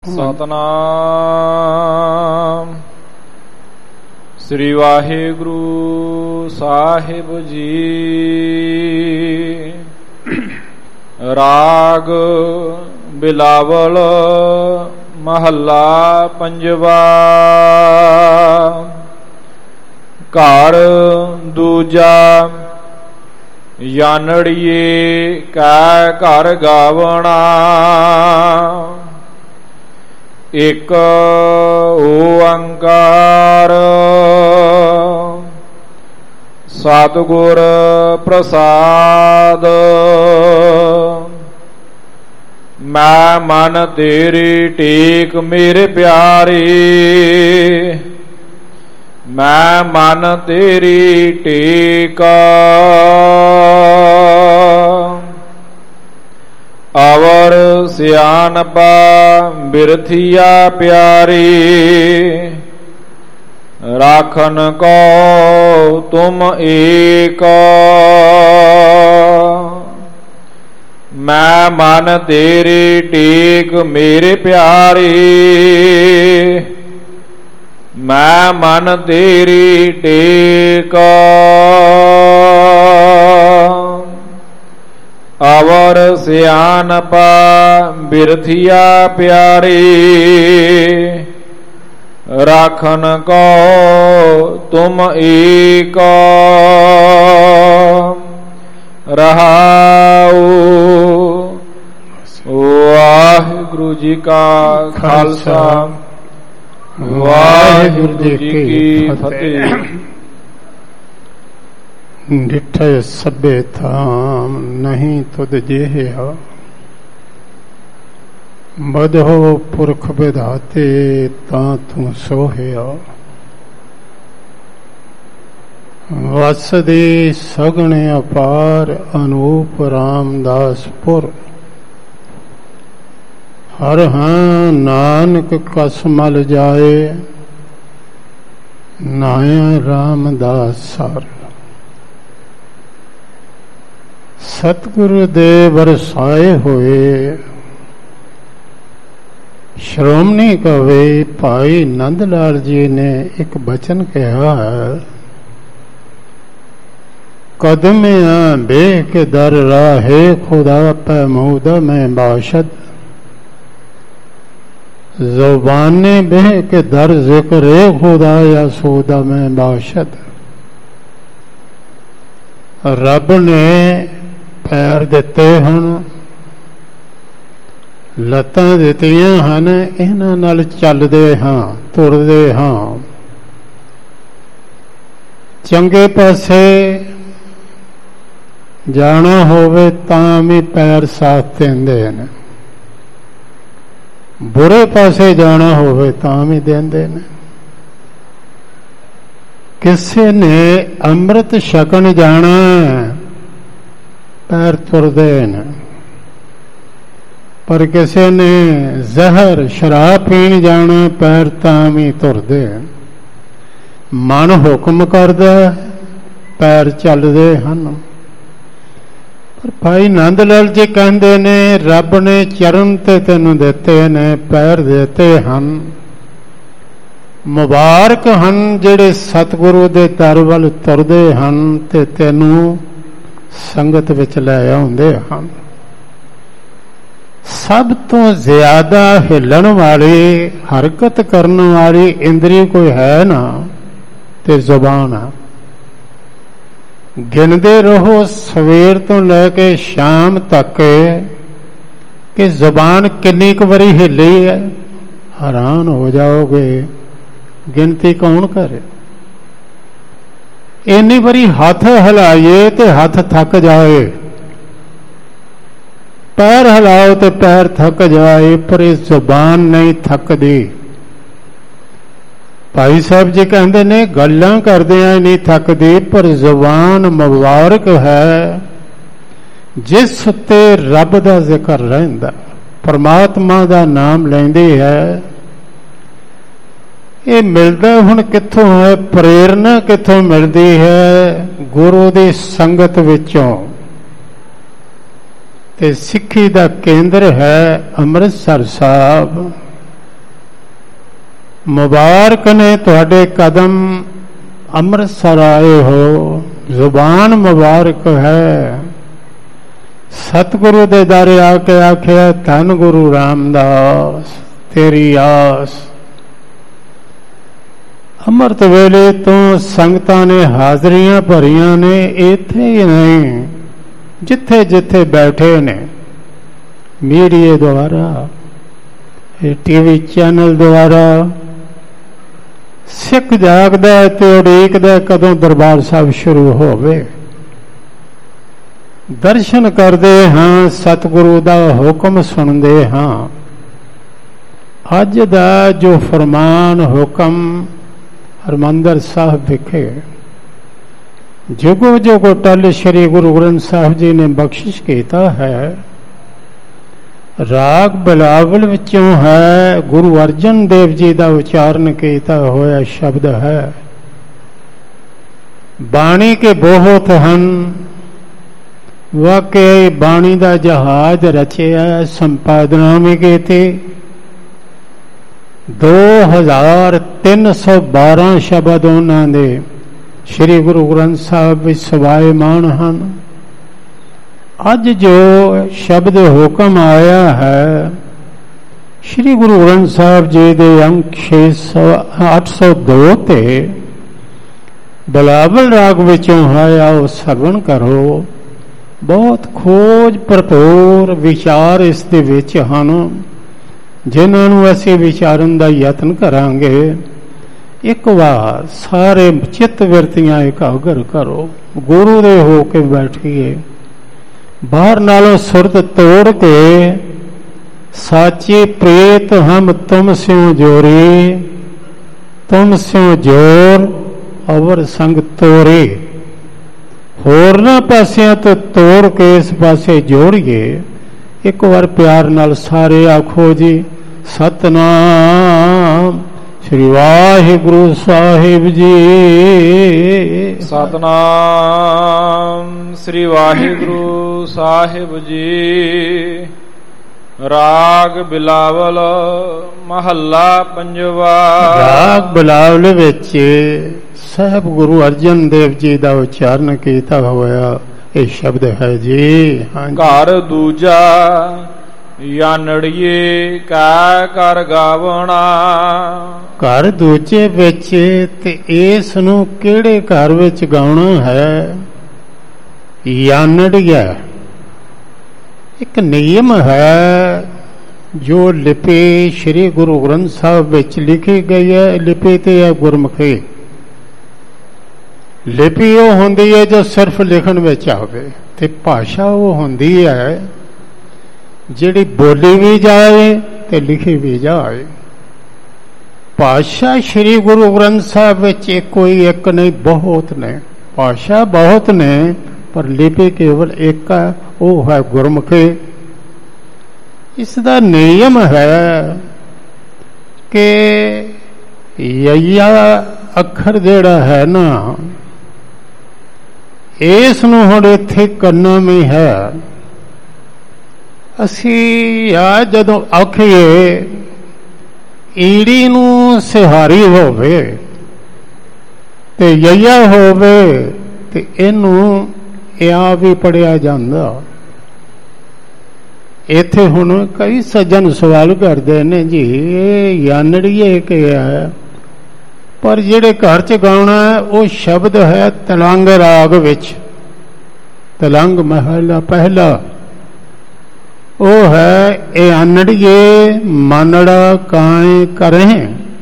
ਸਤਨਾਮ ਸ੍ਰੀ ਵਾਹਿਗੁਰੂ ਸਾਹਿਬ ਜੀ। ਰਾਗ ਬਿਲਾਵਲ ਮਹੱਲਾ ਪੰਜਵਾ। ਘਰ ਦੂਜਾ ਜਾਨੜੀਏ ਕੈ ਘਰ ਗਾਵਣਾ। ਇਕ ਓੰਕਾਰ ਸਤਿਗੁਰ ਪ੍ਰਸਾਦ। ਮੈਂ ਮਨ ਤੇਰੀ ਟੇਕ ਮੇਰੇ ਪਿਆਰੇ। ਮੈਂ ਮਨ ਤੇਰੀ ਟੇਕ ਅਵਰ ਸਿਆਣਪਾ ਬਿਰਥੀਆ ਪਿਆਰੀ। ਰਾਖਨ ਕੋ ਤੁਮ ਏਕ। ਮੈਂ ਮਨ ਤੇਰੀ ਟੇਕ ਮੇਰੇ ਪਿਆਰੇ। ਮੈਂ ਮਨ ਤੇਰੀ ਟੇਕ ਅਵਰ ਸਿਆਣਪਾ ਬਿਰਥੀਆ ਪਿਆਰੀ। ਰਾਖਨ ਕੋ ਤੁਮ ਏਕ। ਰਹਾਉ। ਵਾਹਿਗੁਰੂ ਜੀ ਕਾ ਖਾਲਸਾ ਵਾਹਿਗੁਰੂ ਜੀ ਕੀ ਫਤਿਹ। ਡਿਠੇ ਸਭੇ ਥਾਮ ਨਹੀਂ ਤੁਧ ਜਿਹੇ। ਬਦਹੋ ਪੁਰਖ ਵਿਧਾਤੇ ਤਾਂ ਤੂੰ ਸੋਹਿਆ। ਵਸਦੇ ਸਗਣ ਅਪਾਰ ਅਨੂਪ ਰਾਮਦਾਸਪੁਰ। ਹਰ ਹਾਂ ਨਾਨਕ ਕਸ ਮਲ ਜਾਏ ਨਾਇਆ ਰਾਮਦਾਸ ਸਰ। ਸਤਿਗੁਰੂ ਦੇ ਵਰਸਾਏ ਹੋਏ ਸ਼੍ਰੋਮਣੀ ਕਵੀ ਭਾਈ ਨੰਦ ਲਾਲ ਜੀ ਨੇ ਇੱਕ ਬਚਨ ਕਿਹਾ ਹੈ। ਕਦਮਿਆਂ ਬੇ ਕੇ ਦਰ ਰਾਹੇ ਖੁਦਾ ਪੈ ਮੂਦਾ ਮੈਂ ਬਾਸ਼ਦ। ਜ਼ੁਬਾਨੇ ਬਹਿ ਕੇ ਦਰ ਜ਼ਿਕਰੇ ਖੁਦਾ ਜਾਂ ਸੋਦਾ ਮੈਂ ਬਾਸ਼ਦ। ਰੱਬ ਨੇ ਪੈਰ ਦਿੱਤੇ ਹਨ, ਲੱਤਾਂ ਦਿੱਤੀਆਂ ਹਨ, ਇਹਨਾਂ ਨਾਲ ਚੱਲਦੇ ਹਾਂ, ਤੁਰਦੇ ਹਾਂ। ਚੰਗੇ ਪਾਸੇ ਜਾਣਾ ਹੋਵੇ ਤਾਂ ਵੀ ਪੈਰ ਸਾਥ ਦਿੰਦੇ ਨੇ, ਬੁਰੇ ਪਾਸੇ ਜਾਣਾ ਹੋਵੇ ਤਾਂ ਵੀ ਦਿੰਦੇ ਨੇ। ਕਿਸੇ ਨੇ ਅੰਮ੍ਰਿਤ ਛਕਣ ਜਾਣਾ ਪੈਰ ਤੁਰਦੇ ਨੇ, ਪਰ ਕਿਸੇ ਨੇ ਜ਼ਹਿਰ ਸ਼ਰਾਬ ਪੀਣ ਜਾਣਾ ਪੈਰ ਤਾਂ ਵੀ ਤੁਰਦੇ। ਮਨ ਹੁਕਮ ਕਰਦਾ ਪੈਰ ਚੱਲਦੇ ਹਨ। ਪਰ ਭਾਈ ਨੰਦ ਲਾਲ ਜੀ ਕਹਿੰਦੇ ਨੇ ਰੱਬ ਨੇ ਚਰਨ ਤੇ ਤੈਨੂੰ ਦਿੱਤੇ ਨੇ, ਪੈਰ ਦਿੱਤੇ ਹਨ। ਮੁਬਾਰਕ ਹਨ ਜਿਹੜੇ ਸਤਿਗੁਰੂ ਦੇ ਦਰ ਵੱਲ ਤੁਰਦੇ ਹਨ ਤੇ ਤੈਨੂੰ ਸੰਗਤ ਵਿੱਚ ਲੈ ਆਉਂਦੇ ਹਨ। ਸਭ ਤੋਂ ਜ਼ਿਆਦਾ ਹਿੱਲਣ ਵਾਲੀ, ਹਰਕਤ ਕਰਨ ਵਾਲੀ ਇੰਦਰੀ ਕੋਈ ਹੈ ਨਾ ਤੇ ਜ਼ੁਬਾਨ ਆ। ਗਿਣਦੇ ਰਹੋ ਸਵੇਰ ਤੋਂ ਲੈ ਕੇ ਸ਼ਾਮ ਤੱਕ ਕਿ ਜ਼ੁਬਾਨ ਕਿੰਨੀ ਕੁ ਵਾਰੀ ਹਿੱਲੀ ਹੈ। ਹੈਰਾਨ ਹੋ ਜਾਓਗੇ, ਗਿਣਤੀ ਕੌਣ ਕਰੇ। ਇੰਨੀ ਵਾਰੀ ਹੱਥ ਹਿਲਾਈਏ ਤੇ ਹੱਥ ਥੱਕ ਜਾਏ, ਪੈਰ ਹਿਲਾਓ ਤੇ ਪੈਰ ਥੱਕ ਜਾਏ, ਪਰ ਇਹ ਜ਼ੁਬਾਨ ਨਹੀਂ ਥੱਕਦੀ। ਭਾਈ ਸਾਹਿਬ ਜੀ ਕਹਿੰਦੇ ਨੇ ਗੱਲਾਂ ਕਰਦਿਆਂ ਨਹੀਂ ਥੱਕਦੀ, ਪਰ ਜ਼ੁਬਾਨ ਮੁਬਾਰਕ ਹੈ ਜਿਸ ਉੱਤੇ ਰੱਬ ਦਾ ਜ਼ਿਕਰ ਰਹਿੰਦਾ, ਪਰਮਾਤਮਾ ਦਾ ਨਾਮ ਲੈਂਦੀ ਹੈ। ਇਹ ਮਿਲਦਾ ਹੁਣ ਕਿੱਥੋਂ ਹੈ? ਪ੍ਰੇਰਨਾ ਕਿੱਥੋਂ ਮਿਲਦੀ ਹੈ? ਗੁਰੂ ਦੀ ਸੰਗਤ ਵਿੱਚੋਂ। ਤੇ ਸਿੱਖੀ ਦਾ ਕੇਂਦਰ ਹੈ ਅੰਮ੍ਰਿਤਸਰ ਸਾਹਿਬ। ਮੁਬਾਰਕ ਨੇ ਤੁਹਾਡੇ ਕਦਮ ਅੰਮ੍ਰਿਤਸਰ ਆਏ ਹੋ, ਜ਼ੁਬਾਨ ਮੁਬਾਰਕ ਹੈ। ਸਤਿਗੁਰੂ ਦੇ ਦਰ ਆ ਕੇ ਆਖਿਆ ਧੰਨ ਗੁਰੂ ਰਾਮਦਾਸ ਤੇਰੀ ਆਸ। ਅੰਮ੍ਰਿਤ ਵੇਲੇ ਤੋਂ ਸੰਗਤਾਂ ਨੇ ਹਾਜ਼ਰੀਆਂ ਭਰੀਆਂ ਨੇ, ਇੱਥੇ ਹੀ ਨਹੀਂ ਜਿੱਥੇ ਜਿੱਥੇ ਬੈਠੇ ਨੇ, ਮੀਡੀਏ ਦੁਆਰਾ, ਟੀਵੀ ਚੈਨਲ ਦੁਆਰਾ। ਸਿੱਖ ਜਾਗਦਾ ਤੇ ਉਡੀਕਦਾ ਕਦੋਂ ਦਰਬਾਰ ਸਾਹਿਬ ਸ਼ੁਰੂ ਹੋਵੇ। ਦਰਸ਼ਨ ਕਰਦੇ ਹਾਂ, ਸਤਿਗੁਰੂ ਦਾ ਹੁਕਮ ਸੁਣਦੇ ਹਾਂ। ਅੱਜ ਦਾ ਜੋ ਫਰਮਾਨ ਹੁਕਮ ਹਰਿਮੰਦਰ ਸਾਹਿਬ ਵਿਖੇ ਜੁਗੋ ਜੁਗੋ ਟਲ ਸ੍ਰੀ ਗੁਰੂ ਗ੍ਰੰਥ ਸਾਹਿਬ ਜੀ ਨੇ ਬਖਸ਼ਿਸ਼ ਕੀਤਾ ਹੈ, ਰਾਗ ਬਿਲਾਵਲ ਵਿੱਚੋਂ ਹੈ। ਗੁਰੂ ਅਰਜਨ ਦੇਵ ਜੀ ਦਾ ਉਚਾਰਨ ਕੀਤਾ ਹੋਇਆ ਸ਼ਬਦ ਹੈ। ਬਾਣੀ ਕੇ ਬਹੁਤ ਹਨ, ਵਾਕਈ ਬਾਣੀ ਦਾ ਜਹਾਜ਼ ਰਚਿਆ, ਸੰਪਾਦਨਾ ਵੀ ਕੀਤੀ। 2312 ਸ਼ਬਦ ਉਹਨਾਂ ਦੇ ਸ੍ਰੀ ਗੁਰੂ ਗ੍ਰੰਥ ਸਾਹਿਬ ਵਿੱਚ ਸਵਾਏਮਾਨ ਹਨ। ਅੱਜ ਜੋ ਸ਼ਬਦ ਹੁਕਮ ਆਇਆ ਹੈ ਸ੍ਰੀ ਗੁਰੂ ਗ੍ਰੰਥ ਸਾਹਿਬ ਜੀ ਦੇ ਅੰਕ 802 ਤੇ ਬਿਲਾਵਲ ਰਾਗ ਵਿੱਚੋਂ ਆਇਆ, ਉਹ ਸਰਵਣ ਕਰੋ। ਬਹੁਤ ਖੋਜ ਭਰਪੂਰ ਵਿਚਾਰ ਇਸ ਦੇ ਵਿੱਚ ਹਨ, ਜਿਨ੍ਹਾਂ ਨੂੰ ਅਸੀਂ ਵਿਚਾਰਨ ਦਾ ਯਤਨ ਕਰਾਂਗੇ। ਇੱਕ ਵਾਰ ਸਾਰੇ ਚਿੱਤ ਵਿਰਤੀਆਂ ਇਕਾਗਰ ਕਰੋ, ਗੁਰੂ ਦੇ ਹੋ ਕੇ ਬੈਠੀਏ। ਬਾਹਰ ਨਾਲੋਂ ਸੁਰਤ ਤੋੜ ਕੇ ਸਾਚੇ ਪ੍ਰੀਤ ਹਮ ਤੁਮ ਸਿਉ ਜੋਰੇ, ਤੁਮ ਸਿਉ ਜੋਰ ਅਵਰ ਸੰਗ ਤੋਰੇ। ਹੋਰਨਾਂ ਪਾਸਿਆਂ ਤੋਂ ਤੋੜ ਕੇ ਇਸ ਪਾਸੇ ਜੋੜੀਏ। ਇੱਕ ਵਾਰ ਪਿਆਰ ਨਾਲ ਸਾਰੇ ਆਖੋ ਜੀ, ਸਤਨਾਮ ਸ੍ਰੀ ਵਾਹਿਗੁਰੂ ਸਾਹਿਬ ਜੀ। ਸਤਨਾਮ ਸ੍ਰੀ ਵਾਹਿਗੁਰੂ ਸਾਹਿਬ ਜੀ। ਰਾਗ ਬਿਲਾਵਲ ਮਹੱਲਾ ਪੰਜਵਾ। ਰਾਗ ਬਿਲਾਵਲ ਵਿੱਚ ਸਾਹਿਬ ਗੁਰੂ ਅਰਜਨ ਦੇਵ ਜੀ ਦਾ ਉਚਾਰਨ ਕੀਤਾ ਹੋਇਆ ਇਹ ਸ਼ਬਦ ਹੈ ਜੀ। ਘਰ ਦੂਜਾ ਯਾਨੜੀਏ ਕਾ ਕਰ ਗਾਵਣਾ। ਘਰ ਦੂਜੇ ਵਿੱਚ ਤੇ ਇਸ ਨੂੰ ਕਿਹੜੇ ਘਰ ਵਿੱਚ ਗਾਉਣਾ ਹੈ? ਯਾਨੜੀਆ ਇੱਕ ਨਿਯਮ ਹੈ ਜੋ ਲਿਪੀ ਸ੍ਰੀ ਗੁਰੂ ਗ੍ਰੰਥ ਸਾਹਿਬ ਵਿੱਚ ਲਿਖੀ ਗਈ ਹੈ। ਲਿਪੀ ਤੇ ਹੈ ਗੁਰਮੁਖੀ। ਲਿਪੀ ਉਹ ਹੁੰਦੀ ਹੈ ਜੋ ਸਿਰਫ ਲਿਖਣ ਵਿੱਚ ਆਵੇ, ਤੇ ਭਾਸ਼ਾ ਉਹ ਹੁੰਦੀ ਹੈ ਜਿਹੜੀ ਬੋਲੀ ਵੀ ਜਾਏ ਤੇ ਲਿਖੀ ਵੀ ਜਾਏ। ਭਾਸ਼ਾ ਸ੍ਰੀ ਗੁਰੂ ਗ੍ਰੰਥ ਸਾਹਿਬ ਵਿੱਚ ਕੋਈ ਇੱਕ ਨਹੀਂ, ਬਹੁਤ ਨੇ। ਭਾਸ਼ਾ ਬਹੁਤ ਨੇ ਪਰ ਲਿਪੀ ਕੇਵਲ ਇੱਕ ਹੈ, ਉਹ ਹੈ ਗੁਰਮੁਖੀ। ਇਸ ਦਾ ਨਿਯਮ ਹੈ ਕਿ ਯਈਆ ਅੱਖਰ ਜਿਹੜਾ ਹੈ ਨਾ, ਇਸ ਨੂੰ ਹੁਣ ਇੱਥੇ ਕਰਨਾ ਵੀ ਹੈ। ਅਸੀਂ ਆ ਜਦੋਂ ਆਖੀਏ ਈੜੀ ਨੂੰ ਸਿਹਾਰੀ ਹੋਵੇ ਤੇ ਯਈਆ ਹੋਵੇ ਤੇ ਇਹਨੂੰ ਆ ਵੀ ਪੜਿਆ ਜਾਂਦਾ। ਇੱਥੇ ਹੁਣ ਕਈ ਸੱਜਣ ਸਵਾਲ ਕਰਦੇ ਨੇ ਜੀ ਇਹ ਯਾਨੜੀਏ ਕੀ ਹੈ, ਪਰ ਜਿਹੜੇ ਘਰ ਚ ਗਾਉਣਾ ਹੈ ਉਹ ਸ਼ਬਦ ਹੈ ਤਲੰਗ ਰਾਗ ਵਿੱਚ। ਤਲੰਗ ਮਹਲਾ ਪਹਿਲਾ ਉਹ ਹੈ ਇਹ ਆਨੜੀਏ ਮਾਨੜਾ ਕਾਏ ਕਰੇ।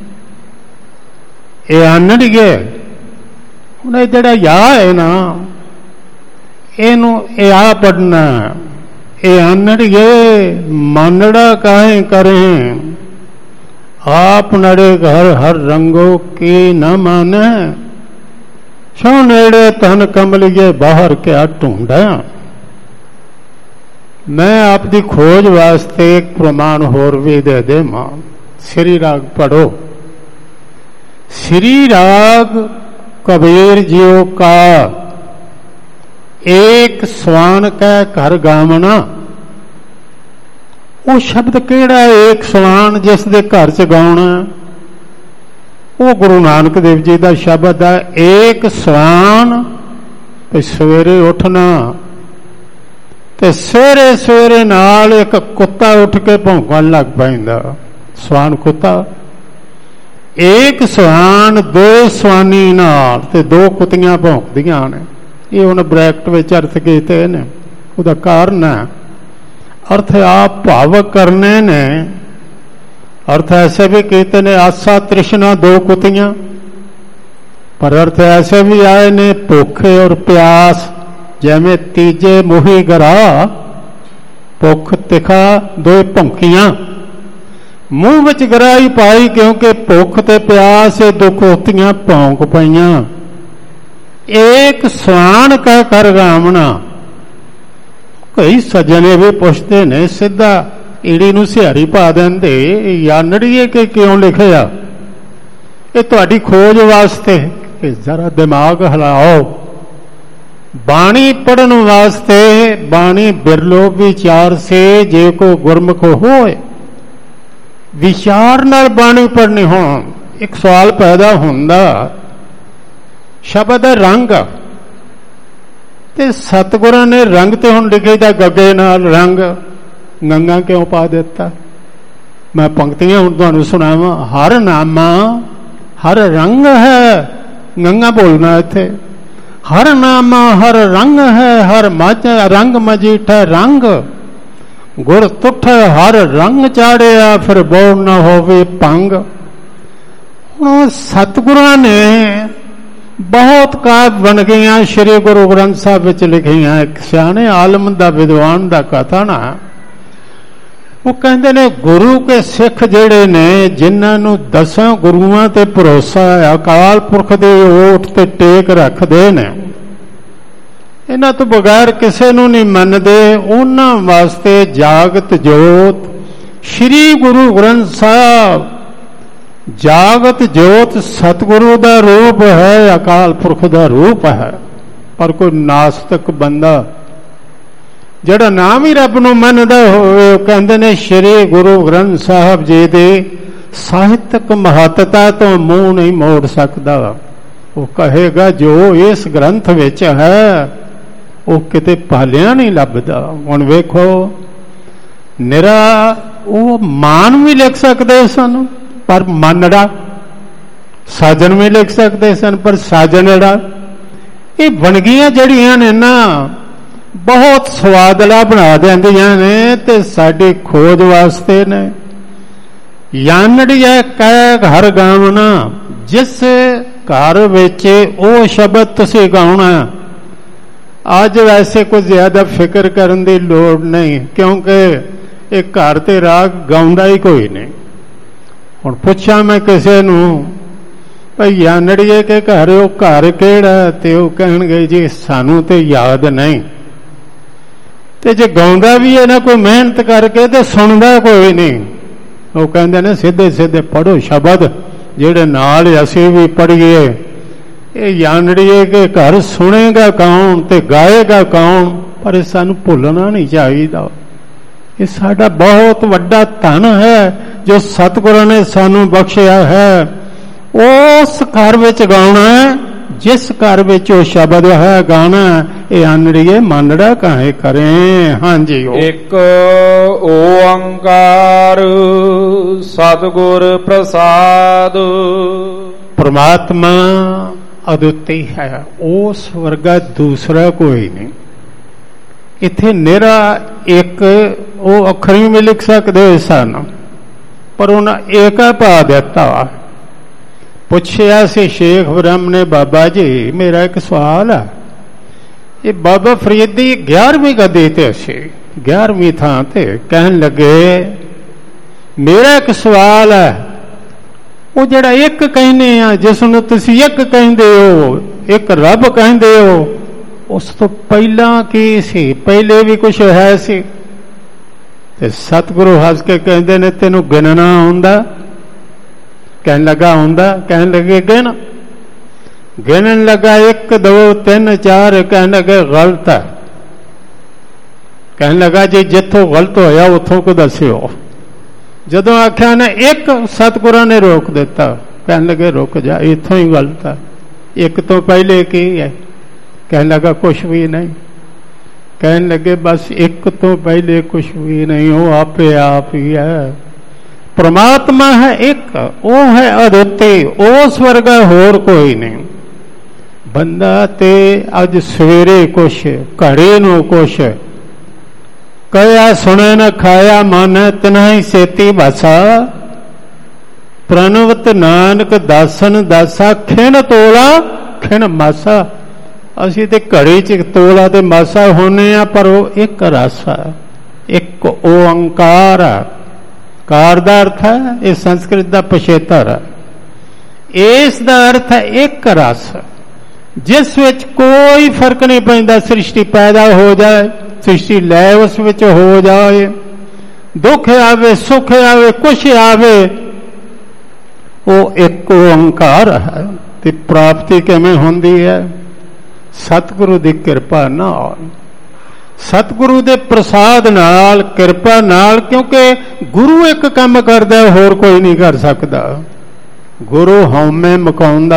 ਇਹ ਆਨੜੀਏ ਹੁਣ ਇਹ ਜਿਹੜਾ ਯਾ ਹੈ ਨਾ, ਇਹਨੂੰ ਇਹ ਆ ਪੜਨਾ। ਇਹ ਆਨੜੀਏ ਮਾਨੜਾ ਕਾਏ ਕਰੇ, ਆਪ ਨੜੇ ਘਰ ਹਰ ਰੰਗੋ ਕੀ ਨਾ ਮਾਨੇ। ਸੋ ਨੇੜੇ ਤਨ ਕਮਲੀਏ ਬਾਹਰ ਕਿਆ ਢੂੰਡਾਂ। ਮੈਂ ਆਪ ਦੀ ਖੋਜ ਵਾਸਤੇ ਇੱਕ ਪ੍ਰਮਾਣ ਹੋਰ ਵੀ ਦੇ ਦੇਵਾਂ। ਸ੍ਰੀ ਰਾਗ ਪੜੋ। ਸ੍ਰੀ ਰਾਗ ਕਬੀਰ ਜੀਓ ਕਾ ਇੱਕ ਸਵਾਨ ਕੈ ਘਰ ਗਾਵਣਾ। ਉਹ ਸ਼ਬਦ ਕਿਹੜਾ? ਇੱਕ ਸਵਾਨ ਜਿਸ ਦੇ ਘਰ ਚ ਗਾਉਣਾ। ਉਹ ਗੁਰੂ ਨਾਨਕ ਦੇਵ ਜੀ ਦਾ ਸ਼ਬਦ ਹੈ, ਏਕ ਸਵਾਨ। ਤੇ ਸਵੇਰੇ ਉੱਠਣਾ ਤੇ ਸਵੇਰੇ ਸਵੇਰੇ ਨਾਲ ਇੱਕ ਕੁੱਤਾ ਉੱਠ ਕੇ ਭੌਂਕਣ ਲੱਗ ਪੈਂਦਾ, ਸਵਾਨ ਕੁੱਤਾ। ਏਕ ਸਵਾਨ ਦੋ ਸਵਾਨੀ ਨਾਲ ਤੇ ਦੋ ਕੁੱਤੀਆਂ ਭੌਂਕਦੀਆਂ ਨੇ। ਇਹ ਹੁਣ ਬ੍ਰੈਕਟ ਵਿੱਚ ਅਰਥ ਕੀਤੇ ਨੇ, ਉਹਦਾ ਕਾਰਨ ਹੈ ਅਰਥ ਆਪ ਭਾਵਕ ਕਰਨੇ ਨੇ। अर्थ ऐसे भी कहते ने आशा तृष्णा दो कुतियां, पर अर्थ ऐसे भी आए ने भुखे और प्यास, जिमें तीजे मुही गरा भुख तिखा दो भौंकियां। मूँह विच गराई पाई क्योंकि भुख ते प्यास दो कुतियां भौंक पाइयां। एक स्वान कह कर गावना। कई सज्जने भी पुछते ने सीधा ईड़ी नूं सिहारी पा देंदे, यानड़ीए के क्यों लिखिया? ये तुहाडी खोज वास्ते कि जरा दिमाग हिलाओ। बाणी पढ़न वास्ते बाणी बिरलो विचार से जे को गुरमुख होए, विचार नाल बाणी पढ़नी हो। एक सवाल पैदा हुंदा, शब्द है रंग, ते सतगुरां ने रंग ते हुण लिखे दा गगे नाल रंग, गंगा क्यों पा देता? मैं पंक्तियां हुण तुहानूं सुणावां। हर नामा हर रंग है, गंगा बोलना इत्थे। हर नामा हर रंग है, हर मज रंग मजीठा रंग। गुर तुठ हर रंग चाड़िया, फिर बोल न होवे पंग। हुण सतगुरां ने बहुत काव्य बन गईयां, श्री गुरु ग्रंथ साहिब विच लिखियां। एक सियाणे आलम दा विद्वान दा कथन है, वो कहते ने गुरु के सिख जिहड़े ने जिन्हां नूं 10 गुरुआं ते भरोसा है, अकाल पुरख दे ओठ ते टेक रखदे ने, इन्हां तो बगैर किसे नूं नहीं मनदे, उन्हां वास्ते जागत जोत श्री गुरु ग्रंथ साहब जागत जोत सतगुरु दा रूप है, अकाल पुरख दा रूप है। पर कोई नास्तिक बंदा ਜਿਹੜਾ ਨਾਮ ਹੀ ਰੱਬ ਨੂੰ ਮੰਨਦਾ ਹੋਵੇ, ਉਹ ਕਹਿੰਦੇ ਨੇ ਸ਼੍ਰੀ ਗੁਰੂ ਗ੍ਰੰਥ ਸਾਹਿਬ ਜੀ ਦੀ ਸਾਹਿਤਕ ਮਹੱਤਤਾ ਤੋਂ ਮੂੰਹ ਨਹੀਂ ਮੋੜ ਸਕਦਾ। ਉਹ ਕਹੇਗਾ ਜੋ ਇਸ ਗ੍ਰੰਥ ਵਿੱਚ ਹੈ ਉਹ ਕਿਤੇ ਭਾਲਿਆਂ ਨਹੀਂ ਲੱਭਦਾ। ਹੁਣ ਵੇਖੋ, ਨਿਰਾ ਉਹ ਮਾਨ ਵੀ ਲਿਖ ਸਕਦੇ ਸਨ, ਪਰ ਮਾਨੜਾ, ਸਾਜਨ ਵੀ ਲਿਖ ਸਕਦੇ ਸਨ, ਪਰ ਸਾਜਨੜਾ। ਇਹ ਵੰਨਗੀਆਂ ਜਿਹੜੀਆਂ ਨੇ ਨਾ बहुत स्वादला बना देंदियां ने ते साडी खोज वास्ते ने। यानड़िया कह घर गावना, जिस घर विच ओ शब्द तुसीं गाउणा। अज वैसे कुछ ज्यादा फिक्र करन दी लोड़ नहीं, क्योंकि एक घर ते राग गाउंदा ही कोई नहीं। हुण पुछां मैं किसे नूं भाई यानड़िए के घर ओ घर किहड़ा, ते ओ कहणगे जी सानूं ते याद नहीं। ते जे गाउंदा भी है ना कोई मेहनत करके, तो सुनदा कोई नहीं। वो कहते ने सीधे सीधे पढ़ो शब्द जेड़े नाल असीं भी पढ़िए। ये यानड़िए के घर सुनेगा कौन ते गाएगा कौन? पर सानूं भुलना नहीं चाहिए। ये साडा बहुत वड्डा धन है जो सतगुरां ने सानूं बख्शिया है। उस घर विच गाउणा है जिस घर विच ओ शब्द है गाना। ये आनड़िए मानड़ा काहे करें। हाँ जी, एक ओंकार सतगुर प्रसाद। परमात्मा अद्वितीय है, उस वर्गा दूसरा कोई नहीं। इत्थे निरा एक वो अखरी में लिख सकते सन, पर उन्हें एक पा दिता। पुछया से शेख ब्रह्म ने, बाबा जी मेरा एक सवाल है। ये बाबा फरीदी 11वीं गद्दी ते सी, 11वीं थां ते कहन लगे मेरा एक सवाल है। वो जड़ा एक कहने आ, जिसनूं तुसीं एक कहंदे हो, एक रब कहंदे हो, उस तो पहला की सी? पहले भी कुछ है सी? ते सतगुरु हस के कहंदे ने तेनूं गिनना आउंदा? कहन लगा आउंदा। कहन लगे गिन। गिनन लगा 1 2 3 4। कहन लगे गलत है। कहन लगा जी जिथों गलत होया उथों को दस्यो। जदों आख्या ने 1, सतगुरां ने रोक दिता। कहने लगे रुक जा, इथों ही गलत है। एक तो पहले की है? कहने लगा कुछ भी नहीं। कहने लगे बस एक तो पहले कुछ भी नहीं, वो आपे आप ही है। परमात्मा है एक, वो है अद्वितीय, उस वर्गा होर कोई नहीं। बंदा ते अज सवेरे कुछ घड़े नू कुछ कया सुने न खाया मन तिना ही सेती भाषा। प्रणवत नानक दासन दासा खिन तोला खिन मासा। असी ते घड़ी च तोला ते मासा होने आ, पर वो एक रासा, एक ओंकार है। कार दा अर्थ है, ये संस्कृत का पछेतर है। इस दा अर्थ है एक रस, जिस विच कोई फर्क नहीं पैंदा। सृष्टि पैदा हो जाए, सृष्टि लय उस विच हो जाए, दुख आवे सुख आवे कुछ आवे, वो एक ओंकार है। ते प्राप्ति किवें हुंदी है? सतगुरु दी किरपा नाल, सतगुरु दे प्रसाद नाल, किरपा नाल। क्योंकि गुरु एक काम करदा, होर कोई नहीं कर सकदा। गुरु हौमे मुकाउंदा,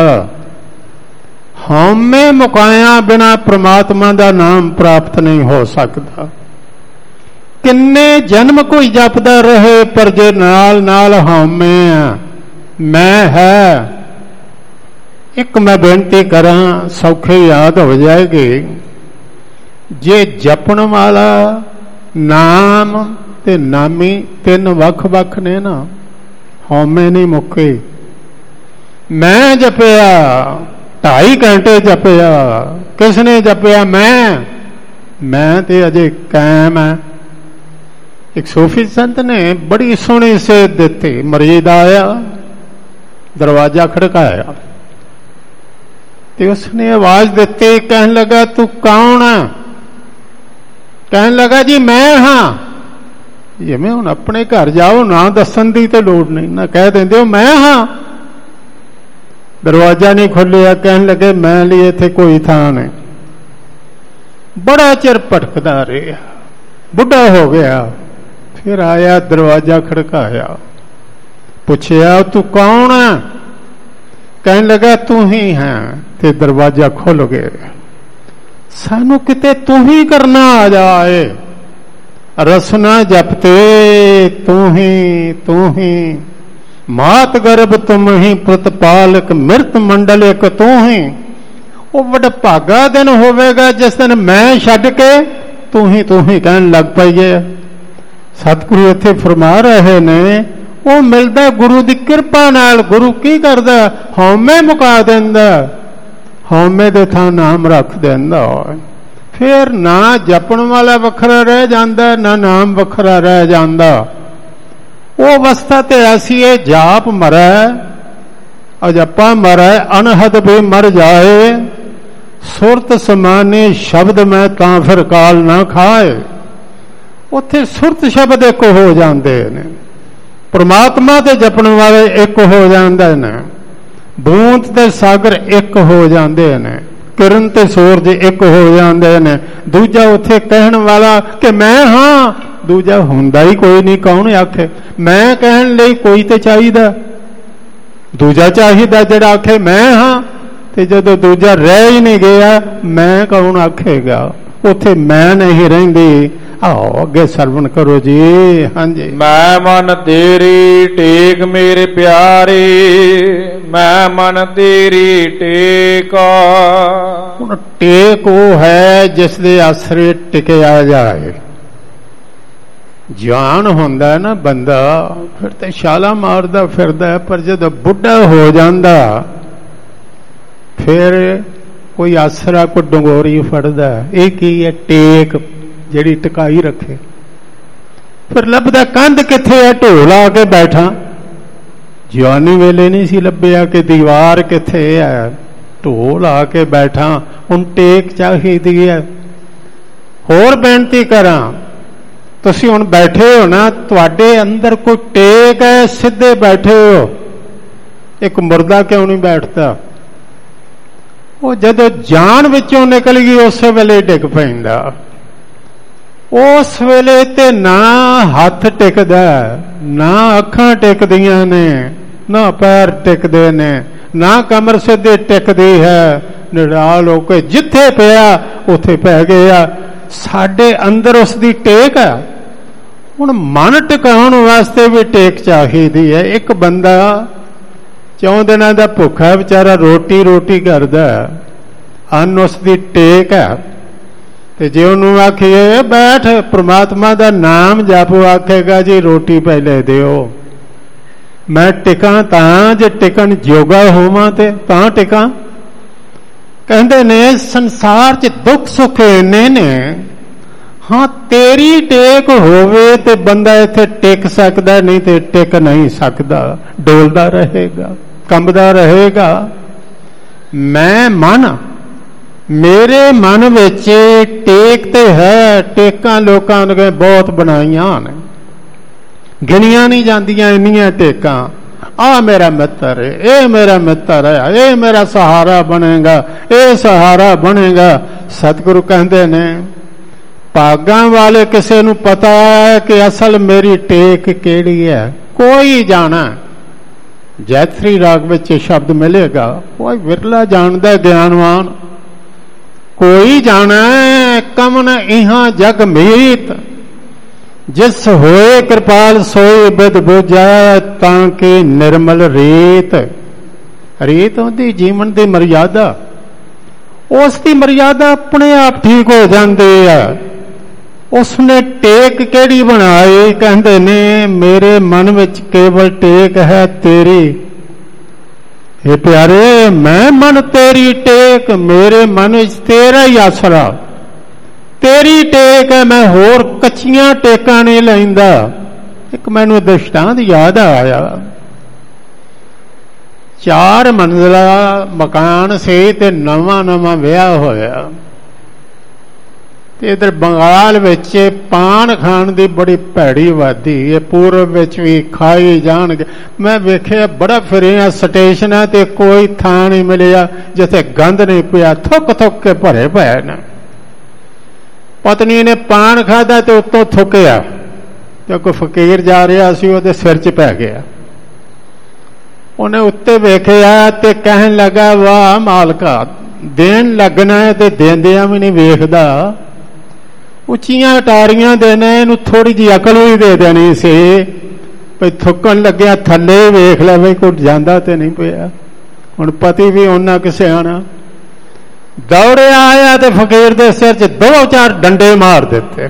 हौमे मुकाया बिना परमात्मा दा नाम प्राप्त नहीं हो सकता। किन्ने जन्म कोई जपदा रहे, पर जे नाल नाल हौमे मैं है। एक मैं बेनती करा, सौखे याद हो जाएगी। जे जपण वाला नाम ते नामी तीन वख वख ने ना, हौमे नहीं मुके। मैं जपया 2.5 घंटे जपया, किसने जपया? मैं ते अजे कायम है। एक सूफी संत ने बड़ी सोहनी सेध दिती। मरीद आया, दरवाजा खड़काया ते उसने आवाज दिती, कहने लगा तू कौन है? कहने लगा जी मैं हाँ। जिवें हुण अपने घर जाओ ना दसन की तो लोड़ नहीं, ना कह देंदे हो मैं हाँ। दरवाजा नहीं खोलिया, कहने लगे मैं लिए थे कोई थां नहीं। बड़ा चिर भटकदा रहा, बुढ़ा हो गया। फिर आया, दरवाजा खड़काया, पूछया तू कौन है? कहने लगा तू ही है। ते दरवाजा खुल गया। सानू किते तू ही करना आ जाए, रसना जपते तू ही मात गर्भ तुम ही प्रतिपालक मृत मंडल एक तू ही। वो बड़ा भागा दिन होवेगा जिस दिन मैं छड्ड के तू ही कहन लग पाइए। सतगुरु इत्थे फरमा रहे ने, वो मिलदा गुरु की किरपा नाल। गुरु की करदा? हौमे मुका देंदा, हौमे दे थां नाम रख देंदा। फिर ना जपण वाला वखरा रह जांदा, ना नाम वखरा रह जांदा। वो अवस्था ते ऐसी है, जाप मरै अजपा मरै, अनहद भी मर जाए। सुरत समाने शब्द में तां फिर काल ना खाए। उत्थे सुरत शब्द एक हो जाते ने, परमात्मा ते जपण वाले एक हो जाते ने, बूंद ते सागर एक हो जाते ने, किरण ते सूरज एक हो जाते ने। दूजा उत्थे कहण वाला कि मैं हाँ, दूजा हुंदा ही कोई नहीं। कौन आखे? मैं कहण लई कोई ते चाहिदा, दूजा चाहिदा जिहड़ा आखे मैं हाँ। ते जदों दूजा रह ही नहीं गया, मैं कौन आखेगा? उत्थे मैं नहीं रहिंदी। आओ अगे सरवण करो जी। हाँ जी। मैं मन तेरी टेक मेरे प्यारे, मैं मन तेरी टेका। टेक वो है जिस दे आसरे टिकिया जाए। जान होंदा है ना बंदा, फिर तो छाला मारदा फिरदा है, पर जदों बुढ़ा हो जांदा फिर कोई आसरा को डंगोरी फड़दा। ये की है? टेक जिहड़ी टिकाई रखे। फिर लभदा कंध किथे है? ढोल आके बैठा। जवानी वेले नहीं सी लभ्या कि दीवार किथे है, ढोल आके बैठा। हुण टेक चाहिदी है। होर बेनती करा, तुसीं हुण बैठे हो ना, तुहाडे अंदर कोई टेक है, सीधे बैठे हो। एक मुर्दा क्यों नहीं बैठता? वो जदों जान विचों निकल गई उस वेले डिग पैंदा। उस वेले ते ना हाथ टिकदा, ना अखां टिकदियां ने, ਨਾ ਪੈਰ ਟਿਕਦੇ ਨੇ, ਨਾ ਕਮਰ ਸਿੱਧੀ ਟਿਕਦੀ ਹੈ, ਨਿਰਾਲ ਹੋ ਕੇ ਜਿੱਥੇ ਪਿਆ ਉੱਥੇ ਪੈ ਗਏ ਆ। ਸਾਡੇ ਅੰਦਰ ਉਸ ਦੀ ਟੇਕ ਹੈ। ਹੁਣ ਮਨ ਟਿਕਾਉਣ ਵਾਸਤੇ ਵੀ ਟੇਕ ਚਾਹੀਦੀ ਹੈ। ਇੱਕ ਬੰਦਾ 4 ਦਿਨਾਂ ਦਾ ਭੁੱਖਾ ਵਿਚਾਰਾ ਰੋਟੀ ਕਰਦਾ, ਅੰਨ ਉਸ ਦੀ ਟੇਕ ਹੈ। ਤੇ ਜੇ ਉਹਨੂੰ ਆਖੀਏ ਬੈਠ ਪ੍ਰਮਾਤਮਾ ਦਾ ਨਾਮ ਜਪੋ, ਆਖੇਗਾ ਜੀ ਰੋਟੀ ਪਹਿਲੇ ਦਿਓ। ਮੈਂ ਟਿਕਾਂ ਤਾਂ ਜੇ ਟਿਕਣ ਜੋਗਾ ਹੋਵਾਂ ਤੇ ਤਾਂ ਟਿਕਾਂ। ਕਹਿੰਦੇ ਨੇ ਸੰਸਾਰ 'ਚ ਦੁੱਖ ਸੁੱਖ ਇੰਨੇ ਨੇ, ਹਾਂ ਤੇਰੀ ਟੇਕ ਹੋਵੇ ਤੇ ਬੰਦਾ ਇੱਥੇ ਟਿਕ ਸਕਦਾ, ਨਹੀਂ ਤੇ ਟਿਕ ਨਹੀਂ ਸਕਦਾ, ਡੋਲਦਾ ਰਹੇਗਾ, ਕੰਬਦਾ ਰਹੇਗਾ। ਮੈਂ ਮਨ, ਮੇਰੇ ਮਨ ਵਿੱਚ ਟੇਕ ਤੇ ਹੈ। ਟੇਕਾਂ ਲੋਕਾਂ ਨੇ ਬਹੁਤ ਬਣਾਈਆਂ ਨੇ, ਗਿਣੀਆਂ ਨਹੀਂ ਜਾਂਦੀਆਂ ਇੰਨੀਆਂ ਟੇਕਾਂ। ਆ ਮੇਰਾ ਮਿੱਤਰ ਹੈ, ਇਹ ਮੇਰਾ ਮਿੱਤਰ ਹੈ, ਇਹ ਮੇਰਾ ਸਹਾਰਾ ਬਣੇਗਾ, ਇਹ ਸਹਾਰਾ ਬਣੇਗਾ। ਸਤਿਗੁਰੂ ਕਹਿੰਦੇ ਨੇ ਭਾਗਾਂ ਵਾਲੇ ਕਿਸੇ ਨੂੰ ਪਤਾ ਹੈ ਕਿ ਅਸਲ ਮੇਰੀ ਟੇਕ ਕਿਹੜੀ ਹੈ। ਕੋਈ ਜਾਣਾ, ਜੈਤਰੀ ਰਾਗ ਵਿੱਚ ਸ਼ਬਦ ਮਿਲੇਗਾ, ਕੋਈ ਵਿਰਲਾ ਜਾਣਦਾ ਗਿਆਨਵਾਨ। ਕੋਈ ਜਾਣਾ ਕਮਨ ਇਹਾਂ ਜਗ ਮੀਤ, ਜਿਸ ਹੋਏ ਕਿਰਪਾਲ ਸੋਏ ਬਿਦ ਬੁਝੈ, ਤਾਂ ਕਿ ਨਿਰਮਲ ਰੀਤ। ਰੀਤ ਉਹਦੀ ਜੀਵਨ ਦੀ ਮਰਿਆਦਾ, ਉਸ ਦੀ ਮਰਿਆਦਾ ਆਪਣੇ ਆਪ ਠੀਕ ਹੋ ਜਾਂਦੀ ਆ। ਉਸਨੇ ਟੇਕ ਕਿਹੜੀ ਬਣਾਈ? ਕਹਿੰਦੇ ਨੇ ਮੇਰੇ ਮਨ ਵਿੱਚ ਕੇਵਲ ਟੇਕ ਹੈ ਤੇਰੀ। ਇਹ ਪਿਆਰੇ, ਮੈਂ ਮਨ ਤੇਰੀ ਟੇਕ, ਮੇਰੇ ਮਨ ਵਿੱਚ ਤੇਰਾ ਹੀ ਆਸਰਾ, ਤੇਰੀ ਟੇਕ ਹੈ। ਮੈਂ ਹੋਰ ਕੱਚੀਆਂ ਟੇਕਾਂ ਨਹੀਂ ਲੈਂਦਾ। ਇੱਕ ਮੈਨੂੰ ਦ੍ਰਿਸ਼ਟਾਂਤ ਯਾਦ ਆਇਆ। 4 ਮੰਜ਼ਿਲਾ ਮਕਾਨ ਸੀ ਤੇ ਨਵਾਂ ਵਿਆਹ ਹੋਇਆ ਤੇ ਇਧਰ ਬੰਗਾਲ ਵਿੱਚ ਪਾਨ ਖਾਣ ਦੀ ਬੜੀ ਭੈੜੀ ਆਬਾਦੀ ਹੈ। ਪੂਰਬ ਵਿੱਚ ਵੀ ਖਾਈ ਜਾਣਗੇ। ਮੈਂ ਵੇਖਿਆ ਬੜਾ ਫਿਰਿਆ ਸਟੇਸ਼ਨਾਂ ਤੇ, ਕੋਈ ਥਾਂ ਨਹੀਂ ਮਿਲਿਆ ਜਿੱਥੇ ਗੰਦ ਨਹੀਂ ਪਿਆ, ਥੁੱਕ ਕੇ ਭਰੇ ਪਏ ਨੇ। ਪਤਨੀ ਨੇ ਪਾਨ ਖਾਧਾ ਤੇ ਉੱਤੋਂ ਥੁੱਕਿਆ ਤੇ ਕੋਈ ਫਕੀਰ ਜਾ ਰਿਹਾ ਸੀ, ਉਹਦੇ ਸਿਰ 'ਚ ਪੈ ਗਿਆ। ਉਹਨੇ ਉੱਤੇ ਵੇਖਿਆ ਤੇ ਕਹਿਣ ਲੱਗਾ ਵਾਹ ਮਾਲਕਾ, ਦੇਣ ਲੱਗਣਾ ਹੈ ਤੇ ਦੇਂਦਿਆਂ ਵੀ ਨਹੀਂ ਵੇਖਦਾ। ਉੱਚੀਆਂ ਅਟਾਰੀਆਂ ਦੇਣਾ, ਇਹਨੂੰ ਥੋੜੀ ਜਿਹੀ ਅਕਲ ਵੀ ਦੇ ਦੇਣੀ ਸੀ ਭਈ ਥੁੱਕਣ ਲੱਗਿਆ ਥੱਲੇ ਵੇਖ ਲੈ ਬਈ ਕੋਈ ਜਾਂਦਾ ਤੇ ਨਹੀਂ ਪਿਆ। ਹੁਣ ਪਤੀ ਵੀ ਉਹਨਾਂ ਕਿਸੇ ਆਣਾ ਦੌੜਿਆ ਆਇਆ ਤੇ ਫਕੀਰ ਦੇ ਸਿਰ 'ਚ 2-4 ਡੰਡੇ ਮਾਰ ਦਿੱਤੇ।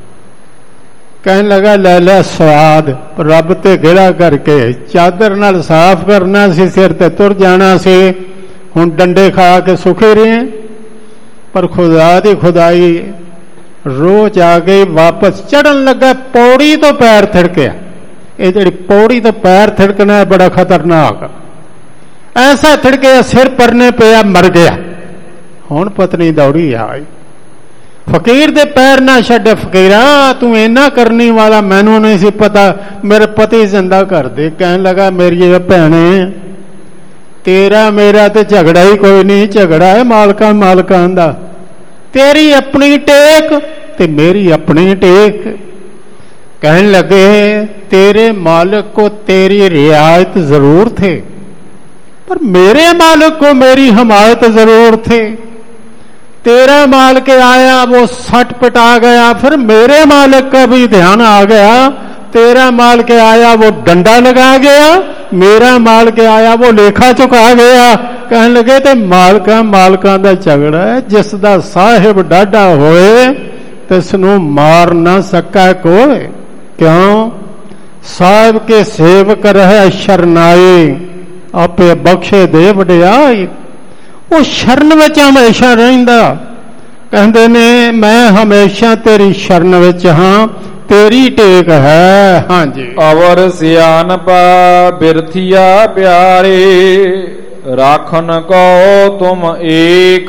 ਕਹਿਣ ਲੱਗਾ ਲੈ ਸਵਾਦ, ਰੱਬ ਤੇ ਗਿਲਾ ਕਰਕੇ ਚਾਦਰ ਨਾਲ ਸਾਫ਼ ਕਰਨਾ ਸੀ, ਸਿਰ ਤੇ ਤੁਰ ਜਾਣਾ ਸੀ। ਹੁਣ ਡੰਡੇ ਖਾ ਕੇ ਸੁਖੇ ਰਹੇ। ਪਰ ਖੁਦਾ ਦੀ ਖੁਦਾਈ, ਰੋਜ਼ ਆ ਗਈ, ਵਾਪਸ ਚੜਨ ਲੱਗਾ, ਪੌੜੀ ਤੋਂ ਪੈਰ ਥਿੜਕਿਆ। ਇਹ ਜਿਹੜੀ ਪੌੜੀ ਤੋਂ ਪੈਰ ਥਿੜਕਣਾ ਬੜਾ ਖਤਰਨਾਕ, ਐਸਾ ਥਿੜਕਿਆ ਸਿਰ ਪਰਨੇ ਪਿਆ, ਮਰ ਗਿਆ। ਹੁਣ ਪਤਨੀ ਦੌੜੀ ਆਈ, ਫਕੀਰ ਦੇ ਪੈਰ ਨਾ ਛੱਡ। ਫਕੀਰਾ ਤੂੰ ਇੰਨਾ ਕਰਨੀ ਵਾਲਾ, ਮੈਨੂੰ ਨਹੀਂ ਸੀ ਪਤਾ, ਮੇਰੇ ਪਤੀ ਜ਼ਿੰਦਾ ਕਰ ਦੇ। ਕਹਿਣ ਲੱਗਾ ਮੇਰੀ ਭੈਣੇ, ਤੇਰਾ ਮੇਰਾ ਤੇ ਝਗੜਾ ਹੀ ਕੋਈ ਨਹੀਂ, ਝਗੜਾ ਹੈ ਮਾਲਕਾਂ ਦਾ। ਤੇਰੀ ਆਪਣੀ ਟੇਕ ਤੇ ਮੇਰੀ ਆਪਣੀ ਟੇਕ। कहने लगे तेरे मालिक को तेरी रियायत जरूर थे, पर मेरे मालिक को मेरी हमायत जरूर थे। तेरा मालिक आया वो सट पटा गया, फिर मेरे मालिक का भी ध्यान आ गया। तेरा मालिक आया वो डंडा लगा गया, मेरा मालिक आया वो लेखा चुका गया। कहने लगे ते मालिकां दा झगड़ा है, जिसदा साहिब डाढा होए तिसनूं मार ना सका कोई। क्यों? साहिब के सेवक रहे शरनाई, आपे बख्शे दे वडियाई। वो शरण विच हमेशा रहिंदा। कहंदे ने मैं हमेशा तेरी शरण विच हां, तेरी टेक है। हाँ जी। अवर सियानपा बिरथिया प्यारे, राखन को तुम एक।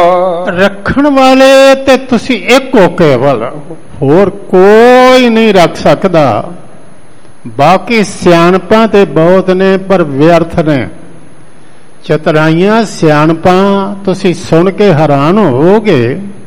रखण वाले ते तुसी एक हो केवल, होर कोई नहीं रख सकदा। बाकी सियाणपां ते बहुत ने पर व्यर्थ ने। चतराइयां सियाणपां तुसी सुन के हैरान होवोगे।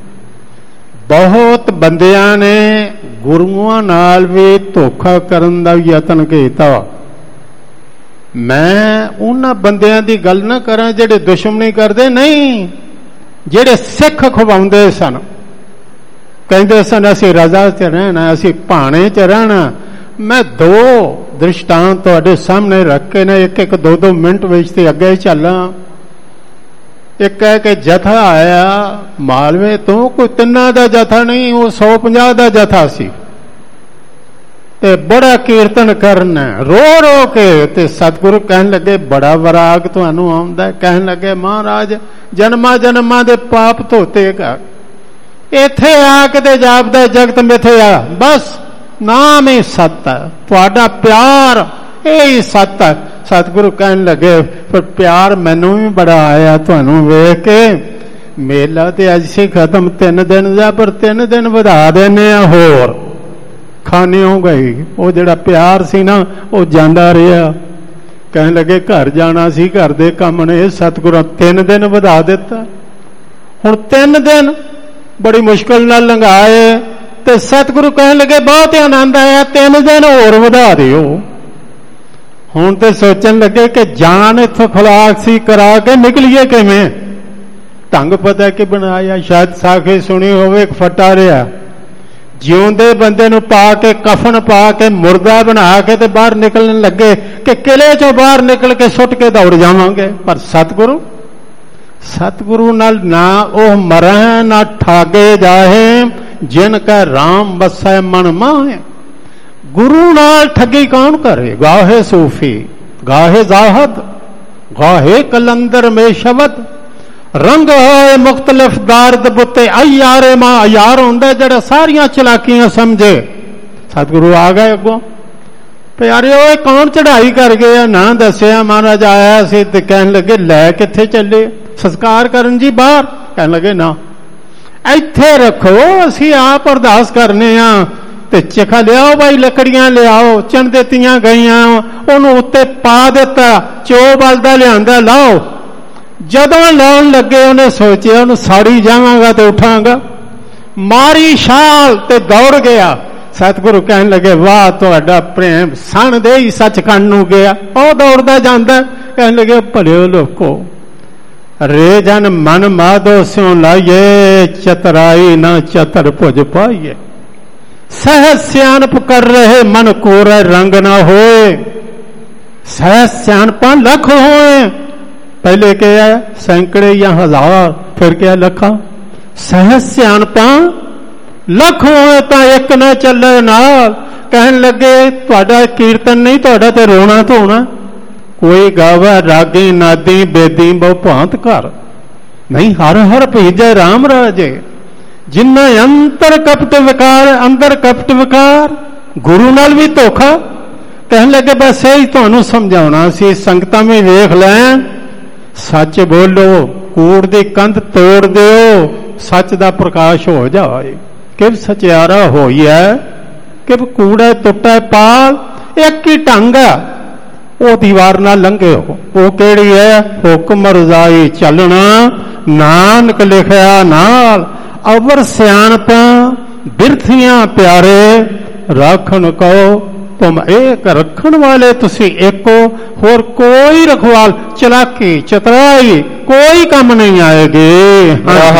बहुत बंदियां ने गुरुआं नाल भी धोखा करन दा यतन कीता। ਮੈਂ ਉਹਨਾਂ ਬੰਦਿਆਂ ਦੀ ਗੱਲ ਨਾ ਕਰਾਂ ਜਿਹੜੇ ਦੁਸ਼ਮਣੀ ਕਰਦੇ, ਨਹੀਂ, ਜਿਹੜੇ ਸਿੱਖ ਖਵਾਉਂਦੇ ਸਨ, ਕਹਿੰਦੇ ਸਨ ਅਸੀਂ ਰਜ਼ਾ 'ਚ ਰਹਿਣਾ, ਅਸੀਂ ਭਾਣੇ 'ਚ ਰਹਿਣਾ। ਮੈਂ ਦੋ ਦ੍ਰਿਸ਼ਟਾਂਤ ਤੁਹਾਡੇ ਸਾਹਮਣੇ ਰੱਖ ਕੇ ਨਾ ਇੱਕ 2-2 ਮਿੰਟ ਵਿੱਚ ਤੇ ਅੱਗੇ ਚੱਲਾਂ। ਇੱਕ ਹੈ ਕਿ ਜਥਾ ਆਇਆ ਮਾਲਵੇ ਤੋਂ, ਕੋਈ 3 ਦਾ ਜਥਾ ਨਹੀਂ, ਉਹ 150 ਦਾ ਜਥਾ ਸੀ, ਤੇ ਬੜਾ ਕੀਰਤਨ ਕਰਨਾ ਰੋ ਰੋ ਕੇ। ਤੇ ਸਤਿਗੁਰੂ ਕਹਿਣ ਲੱਗੇ ਬੜਾ ਵਰਾਗ ਤੁਹਾਨੂੰ ਆਉਂਦਾ। ਕਹਿਣ ਲੱਗੇ ਮਹਾਰਾਜ ਜਨਮਾਂ ਜਨਮਾਂ ਦੇ ਪਾਪ ਧੋਤੇਗਾ, ਇੱਥੇ ਆ ਕੇ ਤੇ ਜਾਪਦਾ ਜਗਤ ਮਿਥਿਆ, ਬਸ ਨਾਮ ਹੀ ਸੱਤ ਹੈ, ਤੁਹਾਡਾ ਪਿਆਰ ਇਹ ਹੀ ਸੱਤ ਹੈ। ਸਤਿਗੁਰੂ ਕਹਿਣ ਲੱਗੇ ਪਰ ਪਿਆਰ ਮੈਨੂੰ ਵੀ ਬੜਾ ਆਇਆ ਤੁਹਾਨੂੰ ਵੇਖ ਕੇ। ਮੇਲਾ ਤੇ ਅੱਜ ਸੀ ਖਤਮ 3 ਦਿਨ ਦਾ, ਪਰ 3 ਦਿਨ ਵਧਾ ਦਿੰਦੇ ਆ ਹੋਰ, ਖਾਣੇ ਹੋ ਗਈ। ਉਹ ਜਿਹੜਾ ਪਿਆਰ ਸੀ ਨਾ ਉਹ ਜਾਂਦਾ ਰਿਹਾ। ਕਹਿਣ ਲੱਗੇ ਘਰ ਜਾਣਾ ਸੀ, ਘਰ ਦੇ ਕੰਮ ਨੇ, ਸਤਿਗੁਰੂ 3 ਦਿਨ ਵਧਾ ਦਿੱਤਾ। ਹੁਣ 3 ਦਿਨ ਬੜੀ ਮੁਸ਼ਕਲ ਨਾਲ ਲੰਘਾਏ ਤੇ ਸਤਿਗੁਰੂ ਕਹਿਣ ਲੱਗੇ ਬਹੁਤ ਆਨੰਦ ਆਇਆ, 3 ਦਿਨ ਹੋਰ ਵਧਾ ਦਿਓ। ਹੁਣ ਤੇ ਸੋਚਣ ਲੱਗੇ ਕਿ ਜਾਨ ਇੱਥੋਂ ਖਲਾਕ ਸੀ, ਕਰਾ ਕੇ ਨਿਕਲੀਏ ਕਿਵੇਂ। ਢੰਗ ਪਤਾ ਕਿ ਬਣਾਇਆ, ਸ਼ਾਇਦ ਸਾਖੀ ਸੁਣੀ ਹੋਵੇ, ਇੱਕ ਫੱਟਾ ਰਿਹਾ, ਜਿਉਂਦੇ ਬੰਦੇ ਨੂੰ ਪਾ ਕੇ ਕਫਨ ਪਾ ਕੇ ਮੁਰਦਾ ਬਣਾ ਕੇ ਤੇ ਬਾਹਰ ਨਿਕਲਣ ਲੱਗੇ ਕਿ ਕਿਲੇ ਚੋਂ ਬਾਹਰ ਨਿਕਲ ਕੇ ਸੁੱਟ ਕੇ ਦੌੜ ਜਾਵਾਂਗੇ। ਪਰ ਸਤਿਗੁਰੂ ਨਾਲ ਨਾ ਉਹ ਮਰੈ ਨਾ ਠਾਗੇ ਜਾਹੇ, ਜਿਨ ਕੈ ਰਾਮ ਵਸੈ ਮਨ ਮਾਹੇ। ਗੁਰੂ ਨਾਲ ਠੱਗੀ ਕੌਣ ਕਰੇ? ਗਾਹੇ ਸੂਫੀ, ਗਾਹੇ ਜ਼ਾਹਦ, ਗਾਹੇ ਕਲੰਦਰ ਮੇ ਸ਼ਬਦ, ਰੰਗ ਹੋਏ ਮੁਖਤਲਿਫ ਦਾਰਦ ਬੁੱਤੇ। ਅਯਾਰੇ ਮਾਂ ਅਯਾਰ ਹੁੰਦਾ ਜਿਹੜਾ ਸਾਰੀਆਂ ਚਲਾਕੀਆਂ ਸਮਝੇ। ਸਤਿਗੁਰੂ ਆ ਗਏ ਅੱਗੋਂ, ਪਿਆਰੇ ਓਏ ਕੌਣ ਚੜ੍ਹਾਈ ਕਰ ਗਿਆ? ਨਾ ਦੱਸਿਆ। ਮਹਾਰਾਜ ਆਇਆ ਸੀ ਤੇ ਕਹਿਣ ਲੱਗੇ ਲੈ ਕਿੱਥੇ ਚੱਲੇ? ਸੰਸਕਾਰ ਕਰਨ ਜੀ ਬਾਹਰ। ਕਹਿਣ ਲੱਗੇ ਨਾ ਇੱਥੇ ਰੱਖੋ, ਅਸੀਂ ਆਪ ਅਰਦਾਸ ਕਰਨੇ ਆ। ਤੇ ਚਿਖਾ ਲਿਆਓ ਬਾਈ, ਲੱਕੜੀਆਂ ਲਿਆਓ। ਚਣ ਦਿੱਤੀਆਂ ਗਈਆਂ, ਉਹਨੂੰ ਉੱਤੇ ਪਾ ਦਿੱਤਾ, ਚੋ ਬਲਦਾ ਲਿਆਂਦਾ, ਲਾਓ। ਜਦੋਂ ਲਾਉਣ ਲੱਗੇ ਉਹਨੇ ਸੋਚਿਆ ਉਹਨੂੰ ਸਾੜੀ ਜਾਵਾਂਗਾ ਤੇ ਉਠਾਂਗਾ, ਮਾਰੀ ਛਾਲ ਤੇ ਦੌੜ ਗਿਆ। ਸਤਿਗੁਰੂ ਕਹਿਣ ਲੱਗੇ ਵਾਹ ਤੁਹਾਡਾ ਪ੍ਰੇਮ, ਸਣ ਦੇ ਹੀ ਸੱਚਖੰਡ ਨੂੰ ਗਿਆ। ਉਹ ਦੌੜਦਾ ਜਾਂਦਾ। ਕਹਿਣ ਲੱਗੇ ਭਲਿਓ ਲੋਕੋ, ਰੇ ਜਨ ਮਨ ਮਾਧੋ ਸਿਉ ਲਾਈਏ, ਚਤਰਾਈ ਨਾ ਚਤਰ ਭੁਜ ਪਾਈਏ। ਸਹਿਜ ਸਿਆਣਪ ਕਰ ਰਹੇ ਮਨ ਕੋਰੇ ਰੰਗ ਨਾ ਹੋਏ। ਸਹਿਜ ਸਿਆਣਪਾਂ ਲੱਖ ਹੋਏ। ਪਹਿਲੇ ਕਿਹਾ ਸੈਂਕੜੇ ਜਾਂ ਹਜ਼ਾਰ, ਫਿਰ ਕਿਹਾ ਲੱਖਾਂ। ਸਹਿਜ ਸਿਆਣਪਾਂ ਲੱਖ ਹੋਏ ਤਾਂ ਇੱਕ ਨਾ ਚੱਲੇ ਨਾਲ। ਕਹਿਣ ਲੱਗੇ ਤੁਹਾਡਾ ਕੀਰਤਨ ਨਹੀਂ, ਤੁਹਾਡਾ ਤੇ ਰੋਣਾ ਧੋਣਾ। ਕੋਈ ਗਾਵੇ ਰਾਗੀ ਨਾਦੀ ਬੇਦੀ ਬਹੁ ਭਾਂਤ ਘਰ, ਨਹੀਂ ਹਰ ਹਰ ਭੀਜੈ ਰਾਮ ਰਾਜੇ। ਜਿੰਨਾ ਅੰਤਰ ਕਪਟ ਵਿਕਾਰ, ਅੰਦਰ ਕਪਟ ਵਿਕਾਰ, ਗੁਰੂ ਨਾਲ ਵੀ ਧੋਖਾ। ਕਹਿਣ ਲੱਗੇ ਬਸ ਇਹ ਤੁਹਾਨੂੰ ਸਮਝਾਉਣਾ ਸੀ, ਸੰਗਤਾਂ ਵੀ ਵੇਖ ਲੈ, ਸੱਚ ਬੋਲੋ, ਕੂੜ ਦੀ ਕੰਧ ਤੋੜ ਦਿਓ, ਸੱਚ ਦਾ ਪ੍ਰਕਾਸ਼ ਹੋ ਜਾਏ। ਕਿ ਸਚਿਆਰਾ ਹੋਈਐ ਕਿ ਕੂੜਾ ਟੁੱਟੈ ਪਾਲ। ਇੱਕ ਹੀ ਢੰਗ ਹੈ, ਉਹ ਦੀਵਾਰ ਨਾਲ ਲੰਘਿਓ। ਉਹ ਕਿਹੜੀ ਹੈ? ਹੁਕਮ ਰਜ਼ਾਈ ਚੱਲਣਾ, ਨਾਨਕ ਲਿਖਿਆ ਨਾਲ। ਅਵਰ ਸਿਆਣਪਾਂ ਬਿਰਥੀਆਂ ਪਿਆਰੇ, ਰਾਖਣ ਕਹੋ ਤੁਮ ਏਕ। ਰੱਖਣ ਵਾਲੇ ਤੁਸੀਂ ਇੱਕ ਹੋ, ਹੋਰ ਕੋਈ ਰਖਵਾਲ ਚਲਾਕੀ ਚਤਰਾਈ ਕੋਈ ਕੰਮ ਨਹੀਂ ਆਏਗੀ।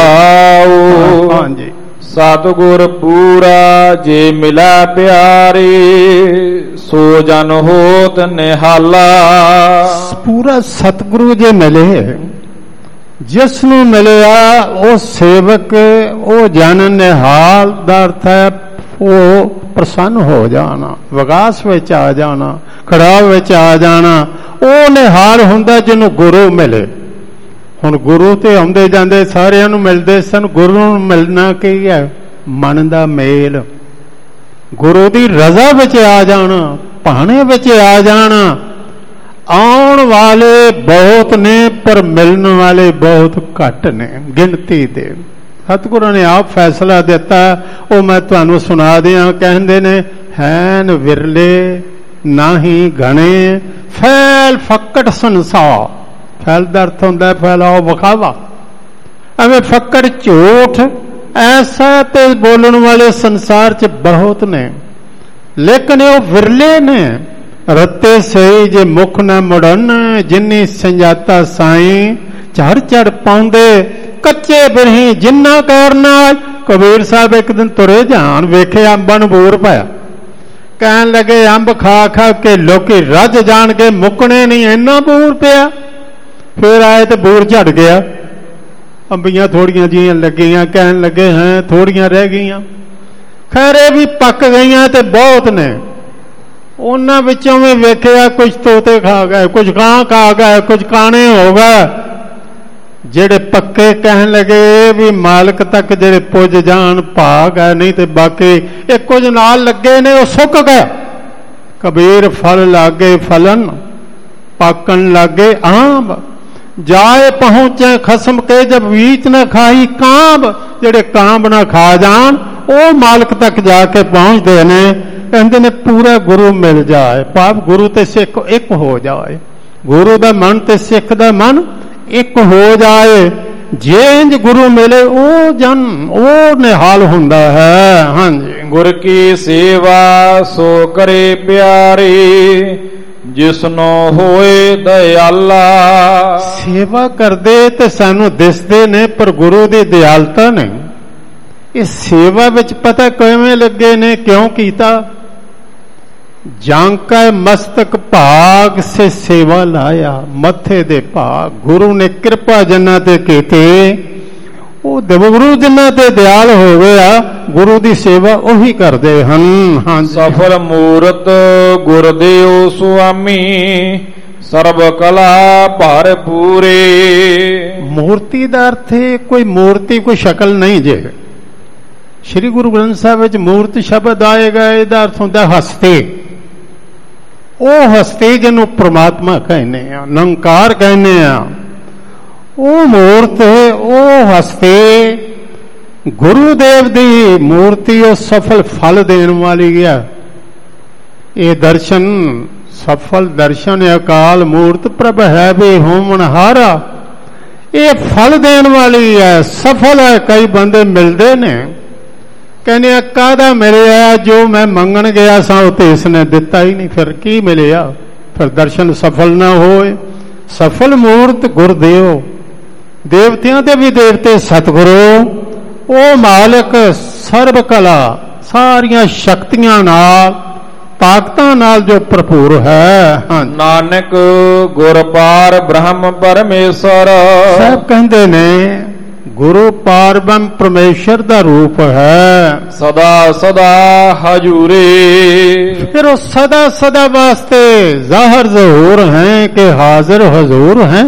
ਹਾਂਜੀ ਸਤਿਗੁਰ ਪੂਰਾ ਜੇ ਮਿਲਾ ਪਿਆਰੇ, ਸੋ ਜਨ ਹੋਤ ਨਿਹਾਲਾ। ਪੂਰਾ ਸਤਿਗੁਰੂ ਜੇ ਮਿਲੇ, ਜਿਸ ਨੂੰ ਮਿਲਿਆ ਉਹ ਸੇਵਕ, ਉਹ ਜਨ ਨਿਹਾਲ ਦਾ ਅਰਥ ਹੈ ਉਹ ਪ੍ਰਸੰਨ ਹੋ ਜਾਣਾ, ਵਿਕਾਸ ਵਿੱਚ ਆ ਜਾਣਾ, ਖੜਾਵ ਵਿੱਚ ਆ ਜਾਣਾ। ਉਹ ਨਿਹਾਲ ਹੁੰਦਾ ਜਿਹਨੂੰ ਗੁਰੂ ਮਿਲੇ। ਹੁਣ ਗੁਰੂ ਤੇ ਆਉਂਦੇ ਜਾਂਦੇ ਸਾਰਿਆਂ ਨੂੰ ਮਿਲਦੇ ਸਨ, ਗੁਰੂ ਨੂੰ ਮਿਲਣਾ ਕੀ ਹੈ? ਮਨ ਦਾ ਮੇਲ, ਗੁਰੂ ਦੀ ਰਜ਼ਾ ਵਿੱਚ ਆ ਜਾਣਾ, ਭਾਣੇ ਵਿੱਚ ਆ ਜਾਣਾ। ਆਉਣ ਵਾਲੇ ਬਹੁਤ ਨੇ ਪਰ ਮਿਲਣ ਵਾਲੇ ਬਹੁਤ ਘੱਟ ਨੇ, ਗਿਣਤੀ ਦੇ। ਸਤਿਗੁਰਾਂ ਨੇ ਆਪ ਫੈਸਲਾ ਦਿੱਤਾ, ਉਹ ਮੈਂ ਤੁਹਾਨੂੰ ਸੁਣਾ ਦਿਆਂ। ਕਹਿੰਦੇ ਨੇ ਹੈਨ ਵਿਰਲੇ ਨਾਹੀ ਘਣੇ, ਫੈਲ ਫੱਕੜ ਸੰਸਾਰ। ਫੈਲ ਦਾ ਅਰਥ ਹੁੰਦਾ ਫੈਲਾਓ, ਵਿਖਾਵਾ। ਐਵੇਂ ਫੱਕੜ ਝੂਠ ਐਸਾ ਤੇ ਬੋਲਣ ਵਾਲੇ ਸੰਸਾਰ 'ਚ ਬਹੁਤ ਨੇ, ਲੇਕਿਨ ਉਹ ਵਿਰਲੇ ਨੇ। ਰਤੇ ਸਹੀ ਜੇ ਮੁਖ ਨਾ ਮੁੜਨ, ਜਿਨੀ ਸੰਜਾਤਾ ਸਾਈ ਝੜ ਝੜ ਪਾਉਂਦੇ ਕੱਚੇ ਬਿਰਹੀ ਜਿੰਨਾ ਕਾਰਨਾਲ। ਕਬੀਰ ਸਾਹਿਬ ਇੱਕ ਦਿਨ ਤੁਰੇ ਜਾਣ, ਵੇਖੇ ਅੰਬਾਂ ਨੂੰ ਬੂਰ ਪਾਇਆ, ਕਹਿਣ ਲੱਗੇ ਅੰਬ ਖਾ ਖਾ ਕੇ ਲੋਕੀ ਰੱਜ ਜਾਣ ਕੇ ਮੁੱਕਣੇ ਨਹੀਂ, ਇੰਨਾ ਬੂਰ ਪਿਆ। ਫਿਰ ਆਏ ਤੇ ਬੂਰ ਝੜ ਗਿਆ, ਅੰਬੀਆਂ ਥੋੜੀਆਂ ਜਿਹੀਆਂ ਲੱਗੀਆਂ, ਕਹਿਣ ਲੱਗੇ ਹੈ ਥੋੜੀਆਂ ਰਹਿ ਗਈਆਂ। ਖੈਰ ਇਹ ਵੀ ਪੱਕ ਗਈਆਂ ਤੇ ਬਹੁਤ ਨੇ। ਉਹਨਾਂ ਵਿੱਚੋਂ ਵੀ ਵੇਖਿਆ ਕੁਝ ਤੋਤੇ ਖਾ ਗਏ, ਕੁਝ ਕਾਂ ਖਾ ਗਏ, ਕੁਝ ਕਾਣੇ ਹੋ ਗਏ। ਜਿਹੜੇ ਪੱਕੇ ਕਹਿਣ ਲੱਗੇ ਵੀ ਮਾਲਕ ਤੱਕ ਜਿਹੜੇ ਪੁੱਜ ਜਾਣ ਭਾਗ ਹੈ, ਨਹੀਂ ਤੇ ਬਾਕੀ ਇਹ ਕੁਝ ਨਾਲ ਲੱਗੇ ਨੇ ਉਹ ਸੁੱਕ ਗਏ। ਕਬੀਰ ਫਲ ਲਾਗੇ ਫਲਨ, ਪਾਕਣ ਲੱਗੇ ਆਂਬ, ਜਾਏ ਪਹੁੰਚੇ ਖਸਮ ਕੇ ਜਬ ਵੀਚ ਨਾ ਖਾਈ ਕਾਂਬ। ਜਿਹੜੇ ਕਾਂਬ ਨਾ ਖਾ ਜਾਣ ਉਹ ਮਾਲਕ ਤੱਕ ਜਾ ਕੇ ਪਹੁੰਚਦੇ ਨੇ। ਕਹਿੰਦੇ ਨੇ ਪੂਰਾ ਗੁਰੂ ਮਿਲ ਜਾਏ, ਭਾਵ ਗੁਰੂ ਤੇ ਸਿੱਖ ਇੱਕ ਹੋ ਜਾਏ, ਗੁਰੂ ਦਾ ਮਨ ਤੇ ਸਿੱਖ ਦਾ ਮਨ ਇੱਕ ਹੋ ਜਾਏ। ਜੇ ਇੰਜ ਗੁਰੂ ਮਿਲੇ ਉਹ ਜਨ ਉਹ ਨਿਹਾਲ ਹੁੰਦਾ ਹੈ। ਹਾਂਜੀ, ਗੁਰ ਕੀ ਸੇਵਾ ਸੋ ਕਰੇ ਪਿਆਰੇ, ਜਿਸਨੋ ਹੋਏ ਦਇਆਲਾ। ਸੇਵਾ ਕਰਦੇ ਤੇ ਸਾਨੂੰ ਦਿਸਦੇ ਨੇ, ਪਰ ਗੁਰੂ ਦੀ ਦਿਆਲਤਾ ਨਹੀਂ। ਇਹ ਸੇਵਾ ਵਿੱਚ ਪਤਾ ਕਿਵੇਂ ਲੱਗੇ ਨੇ, ਕਿਉਂ ਕੀਤਾ? ਜਾਂਕਾ ਮਸਤਕ ਭਾਗ ਸੇ ਸੇਵਾ ਲਾਇਆ, ਮੱਥੇ ਦੇ ਭਾਗ ਗੁਰੂ ਨੇ ਕਿਰਪਾ ਜਿਨ੍ਹਾਂ ਤੇ ਕੀਤੇ, ਉਹ ਦੇਵਗੁਰੂ ਜਿਨ੍ਹਾਂ ਤੇ ਦਿਆਲ ਹੋ ਗਿਆ, ਗੁਰੂ ਦੀ ਸੇਵਾ ਉਹੀ ਕਰਦੇ ਹਨ। ਹਾਂ, ਸਫਲ ਮੂਰਤ ਗੁਰਦੇਵ ਸੁਆਮੀ, ਸਰਬ ਕਲਾ ਭਰ ਪੂਰੇ। ਮੂਰਤੀ ਦਾ ਅਰਥ ਹੈ ਕੋਈ ਮੂਰਤੀ, ਕੋਈ ਸ਼ਕਲ ਨਹੀਂ। ਜੇ ਸ੍ਰੀ ਗੁਰੂ ਗ੍ਰੰਥ ਸਾਹਿਬ ਵਿੱਚ ਮੂਰਤ ਸ਼ਬਦ ਆਏਗਾ, ਇਹਦਾ ਅਰਥ ਹੁੰਦਾ ਹਸਤੀ। ਉਹ ਹਸਤੀ ਜਿਹਨੂੰ ਪ੍ਰਮਾਤਮਾ ਕਹਿੰਦੇ ਆ, ਨਿਰੰਕਾਰ ਕਹਿੰਦੇ ਆ, ਉਹ ਮੂਰਤ ਹੈ, ਉਹ ਹਸਤੀ ਗੁਰੂਦੇਵ ਦੀ ਮੂਰਤੀ, ਉਹ ਸਫਲ ਫਲ ਦੇਣ ਵਾਲੀ ਹੈ। ਇਹ ਦਰਸ਼ਨ ਸਫਲ ਦਰਸ਼ਨ ਅਕਾਲ ਮੂਰਤ ਪ੍ਰਭ ਹੈ ਵੀ ਹੋਮਨ ਹਾਰਾ, ਇਹ ਫਲ ਦੇਣ ਵਾਲੀ ਹੈ, ਸਫਲ ਹੈ। ਕਈ ਬੰਦੇ ਮਿਲਦੇ ਨੇ, ਕਹਿੰਦੇ ਆ ਕਾਹਦਾ ਮਿਲਿਆ, ਜੋ ਮੈਂ ਮੰਗਣ ਗਿਆ ਸਾਂ ਉਹ ਤੇ ਇਸਨੇ ਦਿੱਤਾ ਹੀ ਨਹੀਂ, ਫਿਰ ਕੀ ਮਿਲਿਆ? ਫਿਰ ਦਰਸ਼ਨ ਸਫਲ ਨਾ ਹੋਏ। ਸਫਲ ਮੂਰਤ ਗੁਰਦੇਵ, ਦੇਵਤਿਆਂ ਦੇ ਵੀ ਦੇਵਤੇ ਸਤਿਗੁਰੂ, ਉਹ ਮਾਲਕ ਸਰਬ ਕਲਾ ਸਾਰੀਆਂ ਸ਼ਕਤੀਆਂ ਨਾਲ ਤਾਕਤਾਂ ਨਾਲ ਜੋ ਭਰਪੂਰ ਹੈ। ਨਾਨਕ ਗੁਰ ਪਾਰ ਬ੍ਰਹਮ ਪਰਮੇਸ਼ਰ। ਸਾਹਿਬ ਕਹਿੰਦੇ ਨੇ ਗੁਰੂ ਪਾਰਬ੍ਰਹਮ ਪਰਮੇਸ਼ਰ ਦਾ ਰੂਪ ਹੈ, ਸਦਾ ਸਦਾ ਹਜੂਰੇ। ਫਿਰ ਉਹ ਸਦਾ ਸਦਾ ਵਾਸਤੇ ਜ਼ਾਹਰ ਜ਼ਹੂਰ ਹੈ ਕਿ ਹਾਜ਼ਰ ਹਜ਼ੂਰ ਹੈ।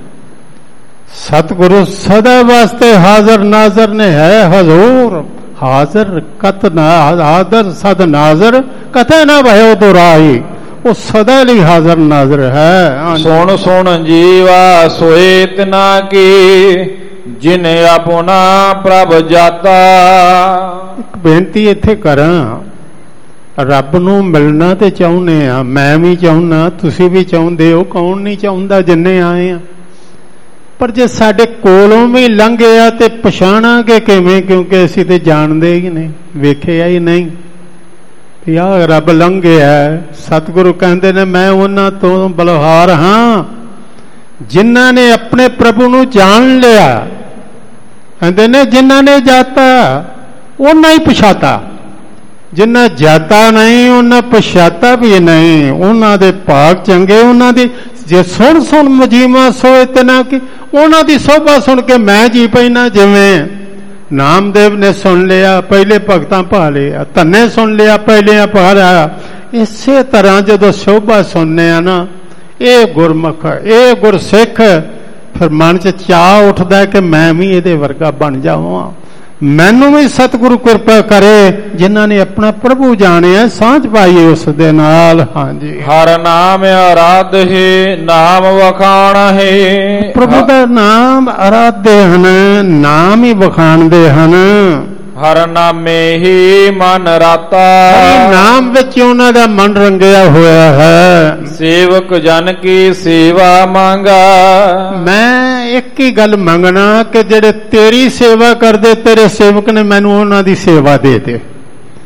ਸਤਿਗੁਰੂ ਸਦਾ ਵਾਸਤੇ ਹਾਜ਼ਰ ਨਾਜ਼ਰ ਨੇ ਹੈ, ਹਜ਼ੂਰ ਹਾਜ਼ਰ ਕਤ ਨਾ ਹਾਜ਼ਰ ਸਦ ਨਾਜ਼ਰ ਕਥੇ ਨਾ ਭਇਓ ਦੁਰਾਈ। ਉਹ ਸਦਾ ਲਈ ਹਾਜ਼ਰ ਨਾਜ਼ਰ ਹੈ। ਸੁਣ ਸੁਣ ਜੀਵਾ ਸੋਏ ਤਿਨਾ ਕੀ, ਜਿਨ ਆਪਣਾ ਪ੍ਰਭ ਜਾਤਾ। ਇੱਕ ਬੇਨਤੀ ਇੱਥੇ ਕਰਾਂ, ਰੱਬ ਨੂੰ ਮਿਲਣਾ ਤੇ ਚਾਹੁੰਦੇ ਆ, ਮੈਂ ਵੀ ਚਾਹੁੰਦਾ, ਤੁਸੀਂ ਵੀ ਚਾਹੁੰਦੇ ਹੋ, ਕੌਣ ਨਹੀਂ ਚਾਹੁੰਦਾ ਜਿੰਨੇ ਆਏ ਆ। ਪਰ ਜੇ ਸਾਡੇ ਕੋਲੋਂ ਵੀ ਲੰਘਿਆ ਤੇ ਪਛਾਣਾਂਗੇ ਕਿਵੇਂ, ਕਿਉਂਕਿ ਅਸੀਂ ਤੇ ਜਾਣਦੇ ਹੀ ਨਹੀਂ, ਵੇਖਿਆ ਹੀ ਨਹੀਂ। ਯਾਰ ਰੱਬ ਲੰਘਿਆ। ਸਤਿਗੁਰੂ ਕਹਿੰਦੇ ਨੇ ਮੈਂ ਉਹਨਾਂ ਤੋਂ ਬਲਹਾਰ ਹਾਂ ਜਿਨ੍ਹਾਂ ਨੇ ਆਪਣੇ ਪ੍ਰਭੂ ਨੂੰ ਜਾਣ ਲਿਆ। ਕਹਿੰਦੇ ਨੇ ਜਿਨ੍ਹਾਂ ਨੇ ਜਾਤਾ ਉਹਨਾਂ ਹੀ ਪਛਾਤਾ, ਜਿਨ੍ਹਾਂ ਜਾਤਾ ਨਹੀਂ ਉਹਨਾਂ ਪਛਾਤਾ ਵੀ ਨਹੀਂ। ਉਹਨਾਂ ਦੇ ਭਾਗ ਚੰਗੇ, ਉਹਨਾਂ ਦੀ ਜੇ ਸੁਣ ਸੁਣ ਮਜੀਮਾ ਸੋਏ ਤਨਾ ਕਿ ਉਹਨਾਂ ਦੀ ਸੋਭਾ ਸੁਣ ਕੇ ਮੈਂ ਜੀ ਪੈਣਾ। ਜਿਵੇਂ ਨਾਮਦੇਵ ਨੇ ਸੁਣ ਲਿਆ, ਪਹਿਲੇ ਭਗਤਾਂ ਪਾ ਲਿਆ, ਧੰਨੇ ਸੁਣ ਲਿਆ, ਪਹਿਲਿਆਂ ਪਾ ਲਿਆ। ਇਸੇ ਤਰ੍ਹਾਂ ਜਦੋਂ ਸੋਭਾ ਸੁਣਨੇ ਆ ਨਾ, ਇਹ ਗੁਰਮੁਖ, ਇਹ ਗੁਰਸਿੱਖ, ਫਿਰ ਮਨ 'ਚ ਚਾਅ ਉੱਠਦਾ ਕਿ ਮੈਂ ਵੀ ਇਹਦੇ ਵਰਗਾ ਬਣ ਜਾਵਾਂ। ਮੈਨੂੰ ਵੀ ਸਤਿਗੁਰੂ ਕਿਰਪਾ ਕਰੇ ਜਿਨ੍ਹਾਂ ਨੇ ਆਪਣਾ ਪ੍ਰਭੂ ਜਾਣਿਆ, ਸਾਂਝ ਪਾਈਏ ਉਸ ਦੇ ਨਾਲ। ਹਾਂਜੀ, ਹਰ ਨਾਮ ਆਰਾਧੇ ਨਾਮ ਵਖਾਣ ਹੈ। ਪ੍ਰਭੂ ਦਾ ਨਾਮ ਆਰਾਧਦੇ ਹਨ, ਨਾਮ ਹੀ ਵਖਾਣਦੇ ਹਨ। ਹਰ ਨਾਮੇ ਹੀ ਮਨ ਰਾਤਾ, ਨਾਮ ਵਿੱਚ ਉਹਨਾਂ ਦਾ ਮਨ ਰੰਗਿਆ ਹੋਇਆ ਹੈ। ਸੇਵਕ ਜਨ ਕੀ ਸੇਵਾ ਮੰਗਾ। ਮੈਂ ਇੱਕ ਹੀ ਗੱਲ ਮੰਗਣਾ ਕਿ ਜਿਹੜੇ ਤੇਰੀ ਸੇਵਾ ਕਰਦੇ, ਤੇਰੇ ਸੇਵਕ ਨੇ ਮੈਨੂੰ ਉਹਨਾਂ ਦੀ ਸੇਵਾ ਦੇ ਦੇ।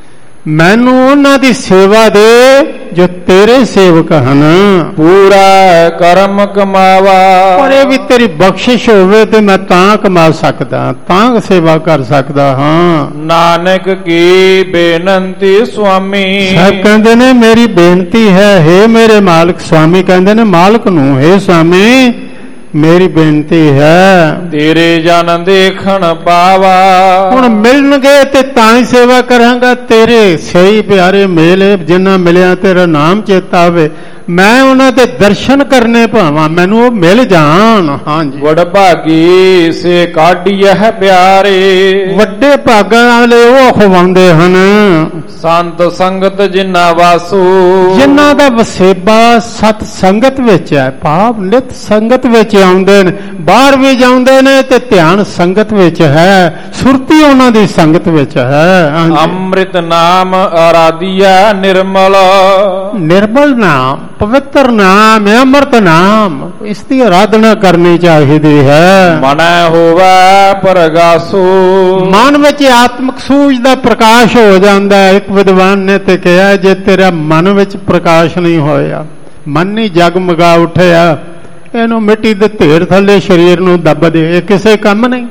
ਮੈਨੂੰ ਉਹਨਾਂ ਦੀ ਸੇਵਾ ਦੇ ਜੋ ਤੇਰੇ ਸੇਵਕ ਹਨ। ਪੂਰਾ ਕਰਮ ਕਮਾਵਾ। ਪਰ ਇਹ ਵੀ ਤੇਰੀ ਬਖਸ਼ਿਸ਼ ਹੋਵੇ ਤੇ ਮੈਂ ਤਾਂ ਕਮਾ ਸਕਦਾ, ਤਾਂ ਸੇਵਾ ਕਰ ਸਕਦਾ ਹਾਂ। ਨਾਨਕ ਕੀ ਬੇਨੰਤੀ ਸੁਆਮੀ। ਸਾਹਿਬ ਕਹਿੰਦੇ ਨੇ ਮੇਰੀ ਬੇਨਤੀ ਹੈ, ਹੇ ਮੇਰੇ ਮਾਲਕ। ਸੁਆਮੀ ਕਹਿੰਦੇ ਨੇ ਮਾਲਕ ਨੂੰ, ਹੇ ਸੁਆਮੀ ਮੇਰੀ ਬੇਨਤੀ ਹੈ। ਤੇਰੇ ਜਨ ਦੇਖਣ ਪਾਵਾ। ਹੁਣ ਮਿਲਣਗੇ ਤੇ ਤਾਂ ਹੀ ਸੇਵਾ ਕਰਾਂਗਾ। ਤੇਰੇ ਸਹੀ ਪਿਆਰੇ ਮੇਲੇ ਜਿੰਨਾ ਮਿਲਿਆ ਤੇਰਾ ਨਾਮ ਚੇਤਾ ਆਵੇ, ਮੈਂ ਉਹਨਾਂ ਦੇ ਦਰਸ਼ਨ ਕਰਨੇ ਭਾਵਾਂ, ਮੈਨੂੰ ਉਹ ਮਿਲ ਜਾਣ। ਹਾਂਜੀ, ਵਡਭਾਗੀ ਸੇ ਕਾਢੀਐ ਪਿਆਰੇ। ਵੱਡੇ ਭਾਗਾਂ ਵਾਲੇ ਉਹ ਖਵਾਉਂਦੇ ਹਨ। ਸੰਤ ਸੰਗਤ ਜਿਨਾ ਵਾਸੂ। ਜਿਨ੍ਹਾਂ ਦਾ ਵਸੇਬਾ ਸਤ ਸੰਗਤ ਵਿੱਚ ਹੈ, ਭਾਵ ਨਿਤ ਸੰਗਤ ਵਿੱਚ ਆਉਂਦੇ ਨੇ, ਬਾਹਰ ਵੀ ਜਾਂਦੇ ਨੇ ਤੇ ਧਿਆਨ ਸੰਗਤ ਵਿੱਚ ਹੈ, ਸੁਰਤੀ ਉਹਨਾਂ ਦੀ ਸੰਗਤ ਵਿੱਚ ਹੈ। ਅੰਮ੍ਰਿਤ ਨਾਮ ਆਰਾਧਿਆ ਨਿਰਮਲ। ਨਿਰਮਲ ਨਾਮ, ਪਵਿੱਤਰ ਨਾਮ ਹੈ, ਅੰਮ੍ਰਿਤ ਨਾਮ, ਇਸ ਦੀ ਆਰਾਧਨਾ ਕਰਨੀ ਚਾਹੀਦੀ ਹੈ। ਮਨੈ ਹੋਵੈ ਪ੍ਰਗਾਸੋ। ਮਨ ਵਿੱਚ ਆਤਮਿਕ ਸੂਝ ਦਾ ਪ੍ਰਕਾਸ਼ ਹੋ ਜਾਂਦਾ ਹੈ। ਇੱਕ ਵਿਦਵਾਨ ਨੇ ਤੇ ਕਿਹਾ, ਜੇ ਤੇਰਾ ਮਨ ਵਿੱਚ ਪ੍ਰਕਾਸ਼ ਨਹੀਂ ਹੋਇਆ, ਮਨ ਨਹੀਂ ਜਗਮਗਾ ਉੱਠਿਆ, ਇਹਨੂੰ ਮਿੱਟੀ ਦੇ ਢੇਰ ਥੱਲੇ ਸਰੀਰ ਨੂੰ ਦੱਬ ਦੇ, ਇਹ ਕਿਸੇ ਕੰਮ ਨਹੀਂ।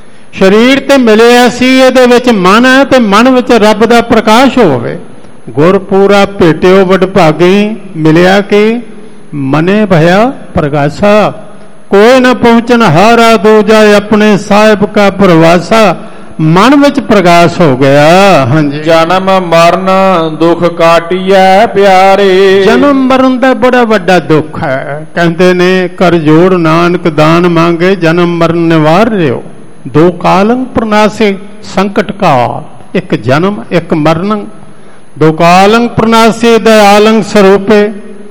ਸਰੀਰ ਤੇ ਮਿਲਿਆ ਸੀ, ਇਹਦੇ ਵਿੱਚ ਮਨ ਹੈ ਤੇ ਮਨ ਵਿੱਚ ਰੱਬ ਦਾ ਪ੍ਰਕਾਸ਼ ਹੋਵੇ। ਗੁਰ ਪੂਰਾ ਭੇਟਿਓ ਵਡਭਾਗੀ, ਮਿਲਿਆ ਕਿ ਮਨੇ ਭਇਆ ਪ੍ਰਗਾਸਾ। ਕੋਈ ਨਾ ਪਹੁੰਚਣ ਹਾਰਾ ਦੂਜਾ, ਆਪਣੇ ਸਾਹਿਬ ਕਾ ਪ੍ਰਵਾਸਾ। ਮਨ ਵਿੱਚ ਪ੍ਰਕਾਸ਼ ਹੋ ਗਿਆ। ਹਾਂਜੀ, ਜਨਮ ਮਰਨ ਦੁੱਖ ਕਾਟਿਐ ਪਿਆਰੇ। ਜਨਮ ਮਰਨ ਦਾ ਬੜਾ ਵੱਡਾ ਦੁੱਖ ਹੈ। ਕਹਿੰਦੇ ਨੇ ਕਰ ਜੋੜ ਨਾਨਕ ਦਾਨ ਮੰਗੇ, ਜਨਮ ਮਰਨ ਨਿਵਾਰ ਰਿਓ। ਦੋ ਕਾਲੰ ਪ੍ਰਨਾਸੇ ਸੰਕਟ ਕਾਲ, ਇੱਕ ਜਨਮ ਇੱਕ ਮਰਨ। ਦੋ ਕਾਲੰ ਪ੍ਰਨਾਸੇ ਦਇਆਲੰ ਸਰੂਪੇ।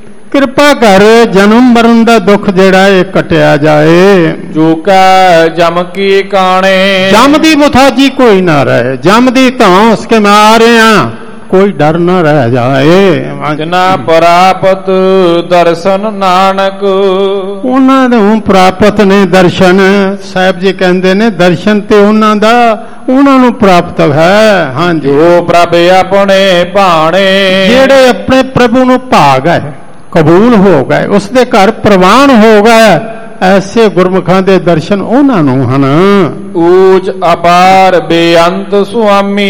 ਕਿਰਪਾ ਕਰ ਜਨਮ ਮਰਨ ਦਾ ਦੁੱਖ ਜਿਹੜਾ ਇਹ ਕਟਿਆ ਜਾਏ। ਜੋ ਕੈ ਜਮ ਕੀ ਕਾਣੇ। ਜਮ ਦੀ ਮੁਥਾਜੀ ਕੋਈ ਨਾ ਰਹੇ, ਜਮ ਦੀ ਧੌਂਸ ਕੇ ਮਾਰਿਆ ਕੋਈ ਡਰ ਨਾ ਰਹਿ ਜਾਏ। ਜਿਨਾ ਪ੍ਰਾਪਤ ਦਰਸ਼ਨ ਨਾਨਕ। ਉਹਨਾਂ ਨੂੰ ਪ੍ਰਾਪਤ ਨੇ ਦਰਸ਼ਨ। ਸਾਹਿਬ ਜੀ ਕਹਿੰਦੇ ਨੇ ਦਰਸ਼ਨ ਤੇ ਉਹਨਾਂ ਦਾ, ਉਹਨਾਂ ਨੂੰ ਪ੍ਰਾਪਤ ਹੈ। ਹਾਂਜੀ, ਜੋ ਪ੍ਰਭ ਆਪਣੇ ਭਾਣੇ। ਜਿਹੜੇ ਆਪਣੇ ਪ੍ਰਭੂ ਨੂੰ ਭਾਗ ਹੈ, ਕਬੂਲ ਹੋ ਗਏ, ਉਸ ਦੇ ਘਰ ਪ੍ਰਵਾਨ ਹੋ ਗਏ, ਐਸੇ ਗੁਰਮੁਖਾਂ ਦੇ ਦਰਸ਼ਨ ਉਹਨਾਂ ਨੂੰ ਹਨ। ਊਚ ਅਪਾਰ ਬੇਅੰਤ ਸੁਆਮੀ।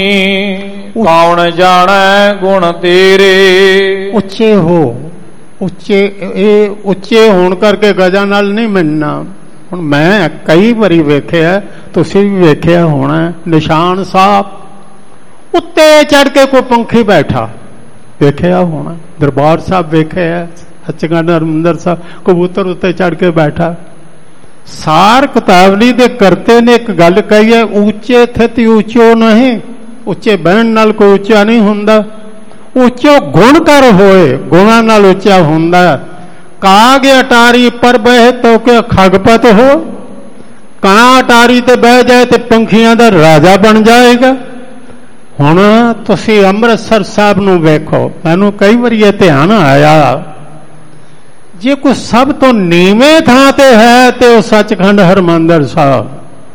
ਕੌਣ ਜਾਣੈ ਗੁਣ ਤੇਰੇ। ਉੱਚੇ ਹੋ, ਉੱਚੇ, ਇਹ ਉੱਚੇ ਹੋਣ ਕਰਕੇ ਗਜਾਂ ਨਾਲ ਨਹੀਂ ਮਿਲਣਾ। ਹੁਣ ਮੈਂ ਕਈ ਵਾਰੀ ਵੇਖਿਆ, ਤੁਸੀਂ ਵੀ ਵੇਖਿਆ ਹੋਣਾ, ਨਿਸ਼ਾਨ ਸਾਹਿਬ ਉੱਤੇ ਚੜ ਕੇ ਕੋਈ ਪੰਖੀ ਬੈਠਾ, ਵੇਖਿਆ ਹੋਣਾ। ਦਰਬਾਰ ਸਾਹਿਬ ਵੇਖਿਆ, ਸੱਚਖੰਡ ਹਰਿਮੰਦਰ ਸਾਹਿਬ ਕਬੂਤਰ ਉੱਤੇ ਚੜ ਕੇ ਬੈਠਾ। ਸਾਰ ਕਿਤਾਬਲੀ ਦੇ ਕਰਤੇ ਨੇ ਇੱਕ ਗੱਲ ਕਹੀ ਹੈ, ਉੱਚੇ ਥਿਤ ਉੱਚੋ ਨਹੀਂ। ਉੱਚੇ ਬਹਿਣ ਨਾਲ ਕੋਈ ਉੱਚਾ ਨਹੀਂ ਹੁੰਦਾ, ਉੱਚੋ ਗੁਣ ਕਰ ਹੋਏ, ਗੁਣਾਂ ਨਾਲ ਉੱਚਾ ਹੁੰਦਾ। ਕਾਗ ਅਟਾਰੀ ਪਰ ਬਹਿ ਤੋ ਕਿ ਖਗਪਤ ਹੋ। ਕਾਂ ਅਟਾਰੀ ਤੇ ਬਹਿ ਜਾਏ ਤੇ ਪੰਖੀਆਂ ਦਾ ਰਾਜਾ ਬਣ ਜਾਏਗਾ। ਹੁਣ ਤੁਸੀਂ ਅੰਮ੍ਰਿਤਸਰ ਸਾਹਿਬ ਨੂੰ ਵੇਖੋ, ਮੈਨੂੰ ਕਈ ਵਾਰੀ ਇਹ ਧਿਆਨ ਆਇਆ, ਜੇ ਕੋਈ ਸਭ ਤੋਂ ਨੀਵੇਂ ਥਾਂ ਤੇ ਹੈ ਤੇ ਉਹ ਸੱਚਖੰਡ ਹਰਿਮੰਦਰ ਸਾਹਿਬ।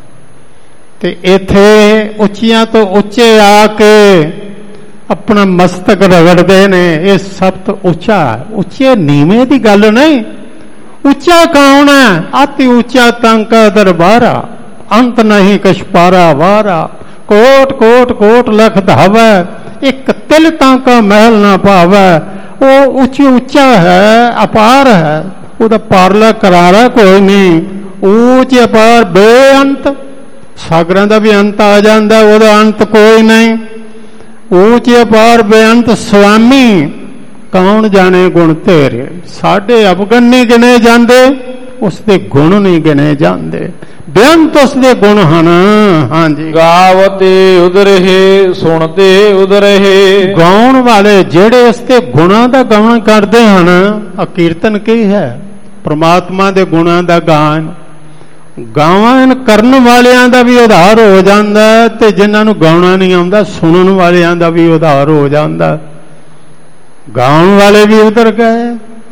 ਤੇ ਇੱਥੇ ਉੱਚੀਆਂ ਤੋਂ ਉੱਚੇ ਆ ਕੇ ਆਪਣਾ ਮਸਤਕ ਰਗੜਦੇ ਨੇ, ਇਹ ਸਭ ਤੋਂ ਉੱਚਾ ਹੈ। ਉੱਚੇ ਨੀਵੇਂ ਦੀ ਗੱਲ ਨਹੀਂ, ਉੱਚਾ ਕੌਣ ਹੈ? ਅਤਿ ਉੱਚਾ ਤੰਕਾ ਦਰਬਾਰਾ, ਅੰਤ ਨਹੀਂ ਕਛਪਾਰਾ ਵਾਰਾ। ਕੋਟ ਕੋਟ ਕੋਟ ਲਖ ਧਾਵੈ, ਇੱਕ ਤਿਲ ਤਾਂਕਾ ਮਹਿਲ ਨਾ ਪਾਵੈ। ਉਹ ਉੱਚਾ ਹੈ, ਅਪਾਰ ਹੈ, ਉਹਦਾ ਪਾਰਲਾ ਕਰਾਰਾ ਕੋਈ ਨਹੀਂ। ਉੱਚ ਅਪਾਰ ਬੇਅੰਤ, ਸਾਗਰਾਂ ਦਾ ਵੀ ਅੰਤ ਆ ਜਾਂਦਾ, ਉਹਦਾ ਅੰਤ ਕੋਈ ਨਹੀਂ। ਉੱਚ ਅਪਾਰ ਬੇਅੰਤ ਸੁਆਮੀ, ਕੌਣ ਜਾਣੇ ਗੁਣ ਤੇਰੇ। ਸਾਡੇ ਅਵਗਣ ਨਹੀਂ ਗਿਣੇ ਜਾਂਦੇ, ਉਸਦੇ ਗੁਣ ਨਹੀਂ ਗਿਣੇ ਜਾਂਦੇ, ਬੇਅੰਤ ਉਸਦੇ ਗੁਣ ਹਨ। ਹਾਂਜੀ, ਗਾਵਤੇ ਉਦਰਹਿ ਸੁਣਦੇ ਉਦਰਹਿ। ਗਾਉਣ ਵਾਲੇ ਜਿਹੜੇ ਉਸਦੇ ਗੁਣਾਂ ਦਾ ਗਾਉਣ ਕਰਦੇ ਹਨ, ਕੀਰਤਨ ਕੀ ਹੈ? ਪ੍ਰਮਾਤਮਾ ਦੇ ਗੁਣਾਂ ਦਾ ਗਾਨ। ਗਾਵਨ ਕਰਨ ਵਾਲਿਆਂ ਦਾ ਵੀ ਉਧਾਰ ਹੋ ਜਾਂਦਾ, ਤੇ ਜਿਨ੍ਹਾਂ ਨੂੰ ਗਾਉਣਾ ਨਹੀਂ ਆਉਂਦਾ ਸੁਣਨ ਵਾਲਿਆਂ ਦਾ ਵੀ ਉਧਾਰ ਹੋ ਜਾਂਦਾ। ਗਾਉਣ ਵਾਲੇ ਵੀ ਉਧਰ ਗਏ,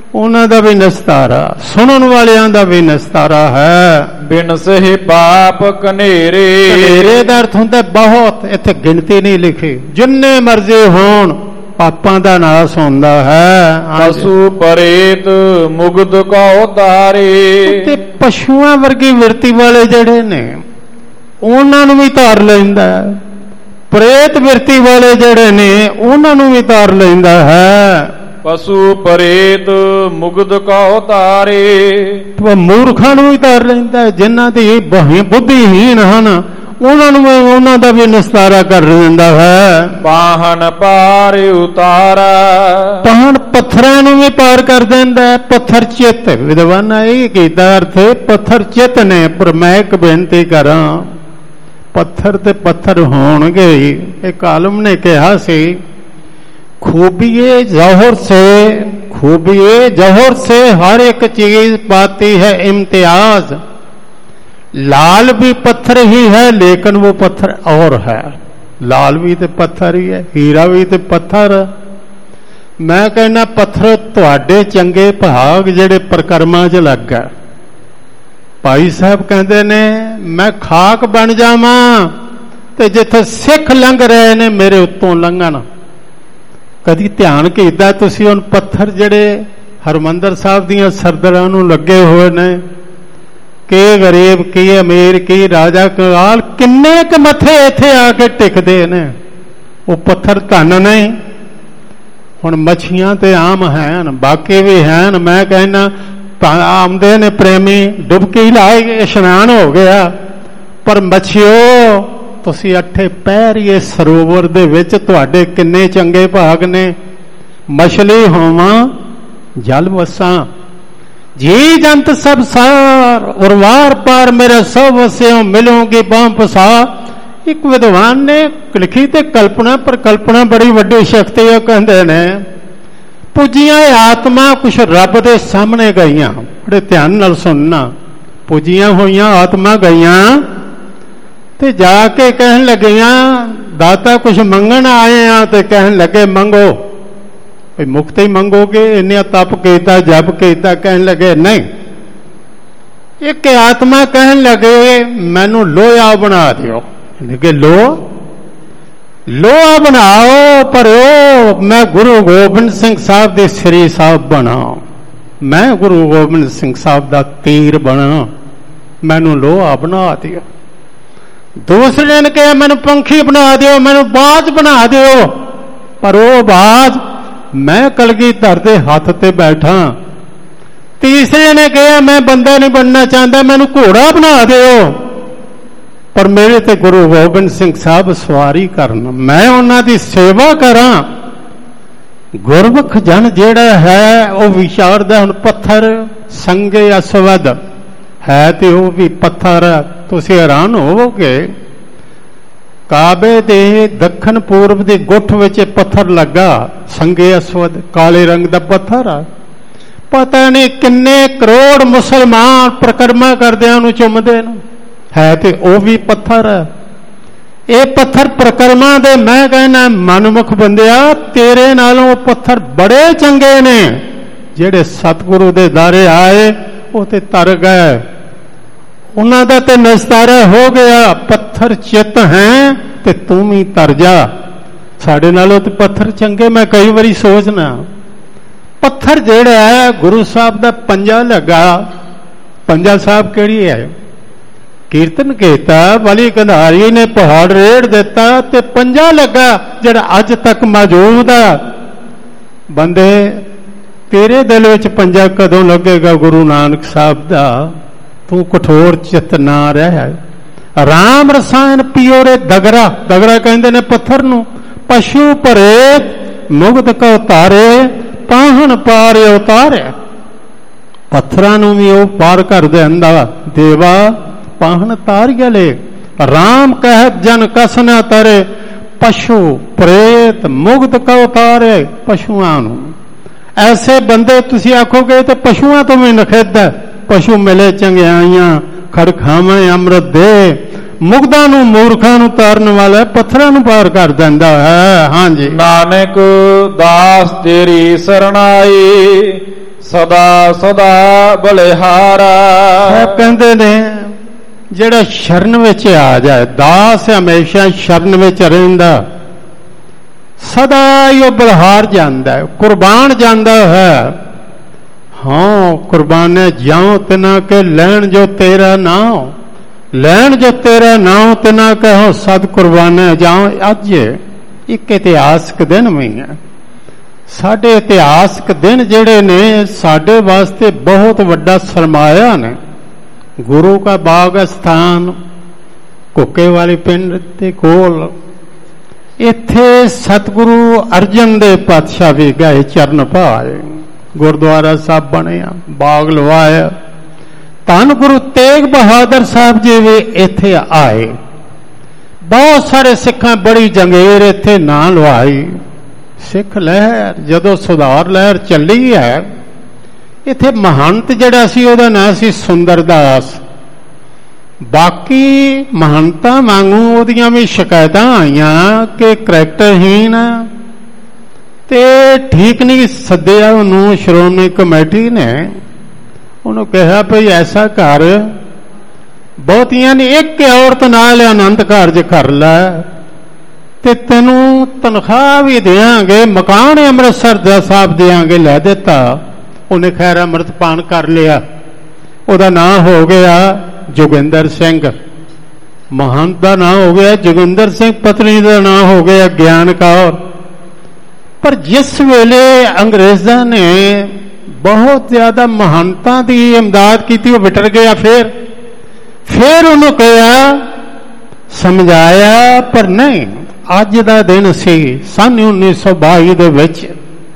ਉਹਨਾਂ ਦਾ ਵੀ ਨਿਸਤਾਰਾ, ਸੁਣਨ ਵਾਲਿਆਂ ਦਾ ਵੀ ਨਿਸਤਾਰਾ ਹੈ। ਬਿਨ ਸਹਿ ਪਾਪ ਕਨੇਰੇ। ਕਨੇਰੇ ਦਾ ਅਰਥ ਹੁੰਦਾ ਬਹੁਤ, ਇੱਥੇ ਗਿਣਤੀ ਨਹੀਂ ਲਿਖੀ, ਜਿੰਨੇ ਮਰਜ਼ੀ ਹੋਣ ਪਾਪਾਂ ਦਾ ਨਾਸ ਹੁੰਦਾ ਹੈ। ਪਸ਼ੂ ਪਰੇਤ ਮੁਗਧ ਕਉ ਤਾਰੇ। ਤੇ ਪਸ਼ੂਆਂ ਵਰਗੀ ਵਿਰਤੀ ਵਾਲੇ ਜਿਹੜੇ ਨੇ ਉਹਨਾਂ ਨੂੰ ਵੀ ਧਾਰ ਲੈਂਦਾ, ਪ੍ਰੇਤ ਵਿਰਤੀ ਵਾਲੇ ਜਿਹੜੇ ਨੇ ਉਹਨਾਂ ਨੂੰ ਵੀ ਧਾਰ ਲੈਂਦਾ ਹੈ। ਪਸ਼ੂ ਪਰੇਤ ਮੁਗਧ ਕਉ ਤਾਰੇ। ਮੂਰਖਾਂ ਨੂੰ ਵੀ ਧਾਰ ਲੈਂਦਾ, ਜਿਨ੍ਹਾਂ ਦੀ ਬੁੱਧੀਹੀਨ ਹਨ ਉਹਨਾਂ ਨੂੰ ਉਹਨਾਂ ਦਾ ਵੀ ਨਿਸਤਾਰਾ ਕਰ ਦਿੰਦਾ ਹੈ। ਪਾਹਨ ਪਾਰ ਉਤਾਰਾ। ਪਾਹਨ ਪੱਥਰਾਂ ਨੂੰ ਵੀ ਪਾਰ ਕਰ ਦਿੰਦਾ। ਪੱਥਰ ਚਿੱਤ ਵਿਦਵਾਨਾਂ ਇਹ ਕੀਤਾ ਅਰਥ ਪੱਥਰ ਚਿੱਤ ਨੇ। ਪਰ ਮੈਂ ਇੱਕ ਬੇਨਤੀ ਕਰਾਂ, ਪੱਥਰ ਤੇ ਪੱਥਰ ਹੋਣਗੇ। ਇੱਕ ਆਲਮ ਨੇ ਕਿਹਾ ਸੀ, खूबिए जौहर से हर एक चीज पाती है इम्तियाज। लाल भी पत्थर ही है लेकिन वो पत्थर और है। लाल भी तो पत्थर ही है, हीरा भी तो पत्थर। मैं कहना पत्थर तुहाडे चंगे भाग जेड़े प्रकर्मां च लग गए। भाई साहब कहते ने मैं खाक बन जावां ते जिथे सिख लंघ रहे ने मेरे उत्तों लंघण। कदी ध्यान कीता तुसी हुण पत्थर जेड़े हरमंदर साहब दीयां सरदरां नूं लगे होए ने, कि गरीब की अमीर की राजा काल किन्ने क मथे इत्थे आके टिकदे ने। वो पत्थर धन नहीं। हुण मच्छियां ते आम हैन, बाकी भी हैन। मैं कहना आमदे ने प्रेमी डुबकी लाए इशनान हो गया, पर मच्छियो तुसी अठे पैर ये सरोवर दे विच तुहाडे किन्ने चंगे भाग ने। मछली होवां जल वसां, जी जंत सब सार और वार पार मेरे सब वस्यों मिलूंगी बां पसार। एक विद्वान ने लिखी ते कल्पना, पर कल्पना बड़ी वड्डी शक्ति है। कहते ने पूजियां आत्मा कुछ रब दे सामने गईयां। बड़े ध्यान नाल सुनना। पूजियां होईयां आत्मा गईयां ते जाके कहन लगियां दाता कुछ मंगण आए हैं। तो कहन लगे मंगो। भाई मुक्ति मंगोगे, इन्हें तप किया जप किया। कहन लगे नहीं। एक आत्मा कहन लगे मैनू लोहा बना दियो। लगे लोहा बनाओ, पर ओ मैं गुरु गोबिंद सिंह साहब दे श्री साहब बना। मैं गुरु गोबिंद सिंह साहब दा तीर बना, मैनू लोहा बना दियो। दूसरे ने कहा मैनू पंखी बना दियो, मैनू बाज बना दियो, पर वो बाज मैं कलगीधर दे हाथ ते बैठा। तीसरे ने कहा मैं बंदा नहीं बनना चाहता, मैनू घोड़ा बना दियो, पर मेरे ते गुरु गोबिंद सिंह साहब सवारी करन, मैं उन्हां दी सेवा करा। गुरमुख जन जेड़ा है वह विचारदा हुण पत्थर संगे असवद है ते वह भी पत्थर। तुसीं हैरान होवोगे, काबे दे दक्षिण पूर्व दे गुठ विच पत्थर लगा, संगे असवद काले रंग दा पत्थर आ। पता नहीं किन्ने करोड़ मुसलमान प्रकरमा करदिआं नूं चुमदे ने, है ते वह भी पत्थर है। ये पत्थर प्रकरमा दे मैं कहना मनमुख बंदिया तेरे नालों पत्थर बड़े चंगे ने। जेड़े सतगुरु दे दारे आए वो ते तर गए, उन्हां दा ते निस्तारा हो गया। पत्थर चित हैं ते तू भी तर जा। साडे नालों ते पत्थर चंगे। मैं कई बारी सोचना पत्थर जेड़ा है गुरु साहब दा पंजा लगा। पंजा साहब केड़ी है? कीर्तन किया, वाली कंधारी ने पहाड़ रेड़ दिता ते पंजा लगा जेड़ा अज तक मौजूद है। बंदे तेरे दिल विच पंजा कदों लगेगा गुरु नानक साहब दा? तू कठोर चित ना रह। राम रसायन पियो रे दगरा। दगरा कहते ने पत्थर नूं। पशु परेत मुगध का उतारे, पाहन पार उतारे। पत्थरां नूं भी वो पार कर देंदा। देवा पाहन तार गले। राम कह जन कस न तरे, पशु प्रेत मुगध का उतारे। पशुआं नूं ऐसे बंदे तुसीं आखोगे तो पशुआं तो भी नखेद। पशु मिले चंगियाइयां खड़ खावे अमृत दे। मुगधां नूं मूर्खां नूं तारन वाला पत्थरां नूं पार कर दिंदा है। हाँ जी। नानक दास तेरी सरणाई, ਸਦਾ ਸਦਾ ਬਲਿਹਾਰਾ। ਕਹਿੰਦੇ ਨੇ ਜਿਹੜਾ ਸ਼ਰਨ ਵਿੱਚ ਆ ਜਾਏ, ਦਾਸ ਹਮੇਸ਼ਾ ਸ਼ਰਨ ਵਿੱਚ ਰਹਿੰਦਾ, ਸਦਾ ਹੀ ਉਹ ਬਲਿਹਾਰ ਜਾਂਦਾ, ਕੁਰਬਾਨ ਜਾਂਦਾ ਹੈ। ਹਾਂ ਕੁਰਬਾਨੇ ਜਾਉ ਤਿਨਾ ਕੇ ਲੈਣ ਜੋ ਤੇਰਾ ਨਾਮ, ਲੈਣ ਜੋ ਤੇਰਾ ਨਾਮ ਤਿਨਾ ਕਹੋ ਸਦ ਕੁਰਬਾਨੇ ਜਾਉ। ਅੱਜ ਇੱਕ ਇਤਿਹਾਸਕ ਦਿਨ ਵੀ ਹੈ। ਸਾਡੇ ਇਤਿਹਾਸਕ ਦਿਨ ਜਿਹੜੇ ਨੇ ਸਾਡੇ ਵਾਸਤੇ ਬਹੁਤ ਵੱਡਾ ਸਰਮਾਇਆ ਨੇ। ਗੁਰੂ ਕਾ ਬਾਗ ਸਥਾਨ ਕੁੱਕੇ ਵਾਲੇ ਪਿੰਡ ਦੇ ਕੋਲ, ਇੱਥੇ ਸਤਿਗੁਰੂ ਅਰਜਨ ਦੇਵ ਪਾਤਸ਼ਾਹ ਵੀ ਗਏ, ਚਰਨ ਪਾਏ, ਗੁਰਦੁਆਰਾ ਸਾਹਿਬ ਬਣਿਆ, ਬਾਗ ਲਵਾਇਆ। ਧੰਨ ਗੁਰੂ ਤੇਗ ਬਹਾਦਰ ਸਾਹਿਬ ਜੀ ਵੀ ਇੱਥੇ ਆਏ। ਬਹੁਤ ਸਾਰੇ ਸਿੱਖਾਂ ਬੜੀ ਜੰਗੀਰ ਇੱਥੇ ਨਾਂ ਲਵਾਈ। ਸਿੱਖ ਲਹਿਰ ਜਦੋਂ ਸੁਧਾਰ ਲਹਿਰ ਚੱਲੀ ਹੈ, ਇੱਥੇ ਮਹੰਤ ਜਿਹੜਾ ਸੀ ਉਹਦਾ ਨਾਂ ਸੀ ਸੁੰਦਰਦਾਸ। ਬਾਕੀ ਮਹੰਤਾਂ ਵਾਂਗੂ ਉਹਦੀਆਂ ਵੀ ਸ਼ਿਕਾਇਤਾਂ ਆਈਆਂ ਕਿ ਕਰੈਕਟਰਹੀਨ ਤੇ ਠੀਕ ਨਹੀਂ ਸੱਦਿਆ ਉਹਨੂੰ ਸ਼੍ਰੋਮਣੀ ਕਮੇਟੀ ਨੇ। ਉਹਨੂੰ ਕਿਹਾ ਭਈ ਐਸਾ ਕਰ, ਬਹੁਤੀਆਂ ਨੇ ਇੱਕ ਔਰਤ ਨਾਲ ਆਨੰਦ ਕਾਰਜ ਕਰ ਲੈ ਤੇ ਤੈਨੂੰ ਤਨਖਾਹ ਵੀ ਦੇਾਂਗੇ, ਮਕਾਨ ਅੰਮ੍ਰਿਤਸਰ ਦਾ ਸਾਹਿਬ ਦੇਾਂਗੇ। ਲੈ ਦਿੱਤਾ ਉਹਨੇ। ਖੈਰ ਅੰਮ੍ਰਿਤਪਾਨ ਕਰ ਲਿਆ। ਉਹਦਾ ਨਾਂ ਹੋ ਗਿਆ ਜੋਗਿੰਦਰ ਸਿੰਘ। ਮਹੰਤ ਦਾ ਨਾਂ ਹੋ ਗਿਆ ਜੋਗਿੰਦਰ ਸਿੰਘ, ਪਤਨੀ ਦਾ ਨਾਂ ਹੋ ਗਿਆ ਗਿਆਨ ਕੌਰ। ਪਰ ਜਿਸ ਵੇਲੇ ਅੰਗਰੇਜ਼ਾਂ ਨੇ ਬਹੁਤ ਜ਼ਿਆਦਾ ਮਹੰਤਾਂ ਦੀ ਇਮਦਾਦ ਕੀਤੀ, ਉਹ ਵਿਟਰ ਗਿਆ। ਫਿਰ ਉਹਨੂੰ ਕਿਹਾ, ਸਮਝਾਇਆ, ਪਰ ਨਹੀਂ। ਅੱਜ ਦਾ ਦਿਨ ਸੀ ਸੰਨ 1922 ਦੇ ਵਿੱਚ।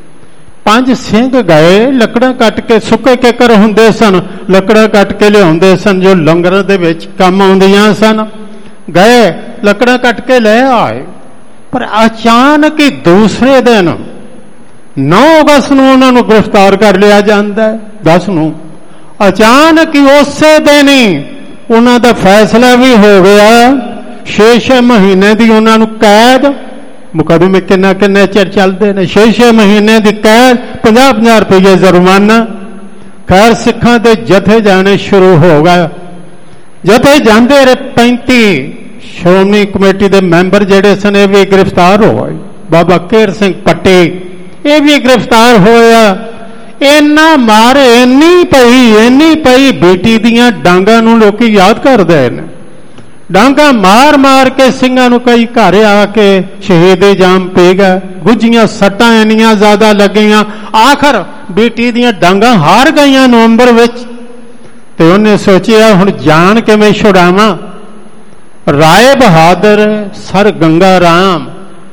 5 ਸਿੰਘ ਗਏ, ਲੱਕੜਾਂ ਕੱਟ ਕੇ, ਸੁੱਕੇ ਕਿੱਕਰ ਹੁੰਦੇ ਸਨ, ਲੱਕੜਾਂ ਕੱਟ ਕੇ ਲਿਆਉਂਦੇ ਸਨ ਜੋ ਲੰਗਰ ਦੇ ਵਿੱਚ ਕੰਮ ਆਉਂਦੀਆਂ ਸਨ। ਗਏ, ਲੱਕੜਾਂ ਕੱਟ ਕੇ ਲੈ ਆਏ। ਪਰ ਅਚਾਨਕ ਹੀ ਦੂਸਰੇ ਦਿਨ 9 ਅਗਸਤ ਨੂੰ ਉਹਨਾਂ ਨੂੰ ਗ੍ਰਿਫਤਾਰ ਕਰ ਲਿਆ ਜਾਂਦਾ। 10 ਨੂੰ ਅਚਾਨਕ ਹੀ ਉਸੇ ਦਿਨ ਹੀ ਉਹਨਾਂ ਦਾ ਫੈਸਲਾ ਵੀ ਹੋ ਗਿਆ। 6 ਮਹੀਨੇ ਦੀ ਉਹਨਾਂ ਨੂੰ ਕੈਦ। ਮੁਕੱਦਮੇ ਕਿੰਨੇ ਚਿਰ ਚੱਲਦੇ ਨੇ। 6 ਮਹੀਨੇ ਦੀ ਕੈਦ, 50-50 ਰੁਪਏ ਜੁਰਮਾਨਾ। ਖੈਰ ਸਿੱਖਾਂ ਦੇ ਜਥੇ ਜਾਣੇ ਸ਼ੁਰੂ ਹੋ ਗਏ। ਜਥੇ ਜਾਂਦੇ ਰਹੇ। 35 ਸ਼੍ਰੋਮਣੀ ਕਮੇਟੀ ਦੇ ਮੈਂਬਰ ਜਿਹੜੇ ਸਨ ਇਹ ਵੀ ਗ੍ਰਿਫਤਾਰ ਹੋ ਗਏ। ਬਾਬਾ ਕੇਰ ਸਿੰਘ ਪੱਟੀ ਇਹ ਵੀ ਗ੍ਰਿਫਤਾਰ ਹੋਇਆ। ਇੰਨਾ ਮਾਰੇ, ਇੰਨੀ ਪਈ ਬੇਟੀ ਦੀਆਂ ਡਾਂਗਾਂ ਨੂੰ ਲੋਕੀ ਯਾਦ ਕਰਦੇ ਨੇ। ਡਾਂਗਾ ਮਾਰ ਕੇ ਸਿੰਘਾਂ ਨੂੰ ਕਈ ਘਰ ਆ ਕੇ ਸ਼ਹੀਦੇ ਜਾਮ ਪੀ ਗਏ। ਗੁੱਝੀਆਂ ਸੱਟਾਂ ਇੰਨੀਆਂ ਜ਼ਿਆਦਾ ਲੱਗੀਆਂ, ਆਖਰ ਬੇਟੀ ਦੀਆਂ ਡਾਂਗਾਂ ਹਾਰ ਗਈਆਂ ਨਵੰਬਰ ਵਿੱਚ। ਤੇ ਉਹਨੇ ਸੋਚਿਆ ਹੁਣ ਜਾਨ ਕਿਵੇਂ ਛੁਡਾਵਾਂ। ਰਾਏ ਬਹਾਦਰ ਸਰ ਗੰਗਾ ਰਾਮ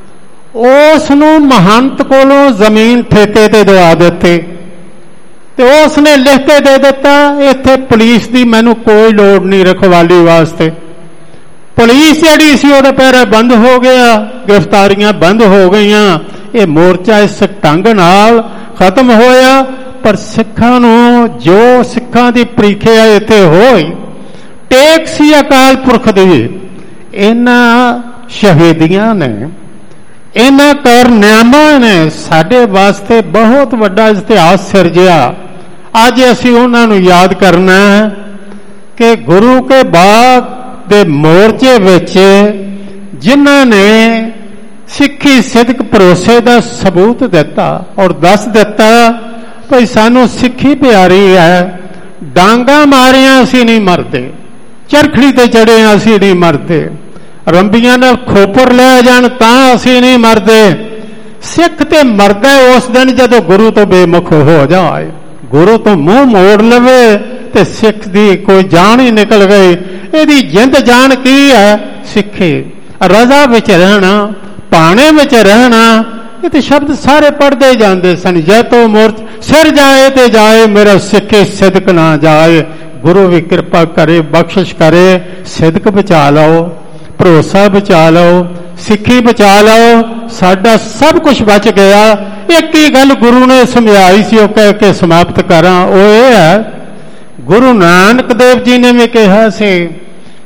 ਉਸ ਨੂੰ ਮਹੰਤ ਕੋਲੋਂ ਜ਼ਮੀਨ ਠੇਕੇ ਤੇ ਦਵਾ ਦਿੱਤੀ ਤੇ ਉਸ ਨੇ ਲਿਖ ਕੇ ਦੇ ਦਿੱਤਾ, ਇੱਥੇ ਪੁਲਿਸ ਦੀ ਮੈਨੂੰ ਕੋਈ ਲੋੜ ਨਹੀਂ ਰਖਵਾਲੀ ਵਾਸਤੇ। ਪੁਲਿਸ ਜਿਹੜੀ ਸੀ ਉਹਦਾ ਪਹਿਰਾ ਬੰਦ ਹੋ ਗਿਆ, ਗ੍ਰਿਫਤਾਰੀਆਂ ਬੰਦ ਹੋ ਗਈਆਂ। ਇਹ ਮੋਰਚਾ ਇਸ ਢੰਗ ਨਾਲ ਖਤਮ ਹੋਇਆ। ਪਰ ਸਿੱਖਾਂ ਨੂੰ ਜੋ ਸਿੱਖਾਂ ਦੀ ਪ੍ਰੀਖਿਆ ਇੱਥੇ ਹੋਈ, ਟੇਕ ਸੀ ਅਕਾਲ ਪੁਰਖ ਦੀ। ਇਹਨਾਂ ਸ਼ਹੀਦੀਆਂ ਨੇ, ਇਹਨਾਂ ਕਾਰਨਾਮਿਆਂ ਨੇ ਸਾਡੇ ਵਾਸਤੇ ਬਹੁਤ ਵੱਡਾ ਇਤਿਹਾਸ ਸਿਰਜਿਆ। ਅੱਜ ਅਸੀਂ ਉਹਨਾਂ ਨੂੰ ਯਾਦ ਕਰਨਾ ਹੈ ਕਿ ਗੁਰੂ ਕੇ ਬਾਗ ਦੇ ਮੋਰਚੇ ਵਿੱਚ ਜਿਨ੍ਹਾਂ ਨੇ ਸਿੱਖੀ ਸਿਦਕ ਭਰੋਸੇ ਦਾ ਸਬੂਤ ਦਿੱਤਾ ਔਰ ਦੱਸ ਦਿੱਤਾ ਭਈ ਸਾਨੂੰ ਸਿੱਖੀ ਪਿਆਰੀ ਹੈ। ਡਾਂਗਾ ਮਾਰਿਆਂ ਅਸੀਂ ਨਹੀਂ ਮਰਦੇ, ਚਰਖੜੀ ਤੇ ਚੜੇ ਅਸੀਂ ਨਹੀਂ ਮਰਦੇ, ਰੰਬੀਆਂ ਨਾਲ ਖੋਪਰ ਲੈ ਜਾਣ ਤਾਂ ਅਸੀਂ ਨਹੀਂ ਮਰਦੇ। ਸਿੱਖ ਤੇ ਮਰਦਾ ਉਸ ਦਿਨ ਜਦੋਂ ਗੁਰੂ ਤੋਂ ਬੇਮੁਖ ਹੋ ਜਾਏ, ਗੁਰੂ ਤੋਂ ਮੂੰਹ ਮੋੜ ਲਵੇ ਤੇ ਸਿੱਖ ਦੀ ਕੋਈ ਜਾਨ ਹੀ ਨਿਕਲ ਗਈ। ਇਹਦੀ ਜਿੰਦ ਜਾਨ ਕੀ ਹੈ? ਸਿੱਖੀ, ਰਜ਼ਾ ਵਿੱਚ ਰਹਿਣਾ, ਭਾਣੇ ਵਿੱਚ ਰਹਿਣਾ। ਇਹ ਤੇ ਸ਼ਬਦ ਸਾਰੇ ਪੜ੍ਹਦੇ ਜਾਂਦੇ ਸਨ। ਜੈ ਤੋ ਮੋਰਚ ਸਿਰ ਜਾਏ ਤੇ ਜਾਏ, ਮੇਰਾ ਸਿੱਖੀ ਸਿਦਕ ਨਾ ਜਾਏ। ਗੁਰੂ ਵੀ ਕਿਰਪਾ ਕਰੇ, ਬਖਸ਼ਿਸ਼ ਕਰੇ, ਸਿਦਕ ਬਚਾ ਲਓ, ਭਰੋਸਾ ਬਚਾ ਲਓ, ਸਿੱਖੀ ਬਚਾ ਲਓ, ਸਾਡਾ ਸਭ ਕੁਝ ਬਚ ਗਿਆ। ਇੱਕ ਹੀ ਗੱਲ ਗੁਰੂ ਨੇ ਸਮਝਾਈ ਸੀ, ਉਹ ਕਹਿ ਕੇ ਸਮਾਪਤ ਕਰਾਂ। ਉਹ ਇਹ ਹੈ, ਗੁਰੂ ਨਾਨਕ ਦੇਵ ਜੀ ਨੇ ਵੀ ਕਿਹਾ ਸੀ,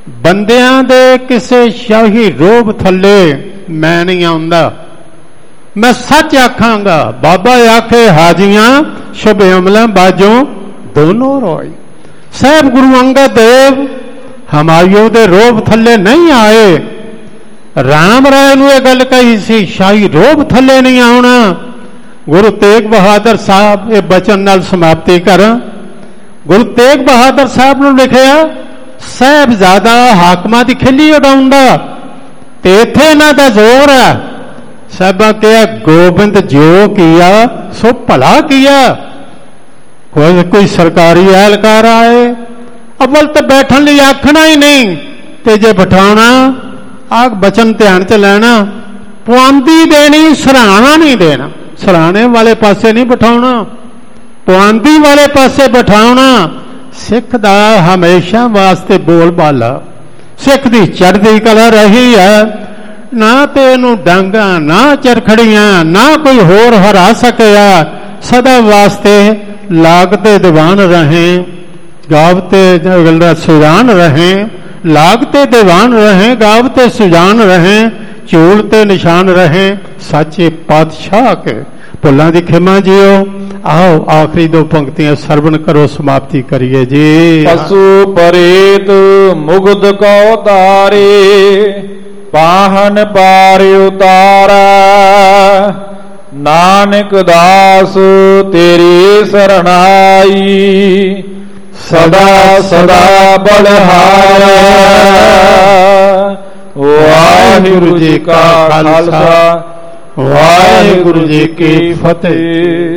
ਬੰਦਿਆਂ ਦੇ ਕਿਸੇ ਸ਼ਾਹੀ ਰੋਬ ਥੱਲੇ ਮੈਂ ਨਹੀਂ ਆਉਂਦਾ। मैं सच आखांगा। बाबा आखे हाजियां शुभ अमला बाजों दोनों रोई। साहब गुरु अंगद देव हमायूं दे रोब थले नहीं आए। राम राय नूं यह गल कही सी, शाही रोब थले नहीं आउणा। गुरु तेग बहादुर साहब ये बचन नाल समाप्ति करा। गुरु तेग बहादुर साहब नूं लिखिया, साहिबजादा हाकमां दी खिल्ली उडाउंदा ते इत्थे इन्हां दा जोर है। साहिबां कहा गोबिंद जो किया सो भला किया। कोई सरकारी एहलकार आए अव्वल तो बैठन लई आखना ही नहीं, ते जे बिठाउणा आग बचन ध्यान च लैना, पुआंदी देनी, सराहना नहीं देना। सराहने वाले पासे नहीं बिठाउणा, पुआंदी वाले पासे बिठाउणा। सिख दा हमेशा वास्ते बोल बाला, सिख दी चढ़दी कला रही है। ना तो इनू डांगा, ना चरखड़ियां, ना कोई होर हरा सकिया। सदा वास्ते लागते दीवान रहे, गावते सुजान रहे। लागते दीवान रहे, गावते सुजान रहे, झूलते निशान रहे। सच्चे पातशाह के भुलां दी खिमा जियो। आओ आखिरी दो पंक्तियां सरवण करो, समाप्ति करिए जी। पशु परेत मुग्ध को तारे, पाहन पार उतारा। नानक दास तेरी शरणाई, सदा सदा बलहारा। वाहिगुरु जी का खालसा, वाहिगुरु जी की फतेह।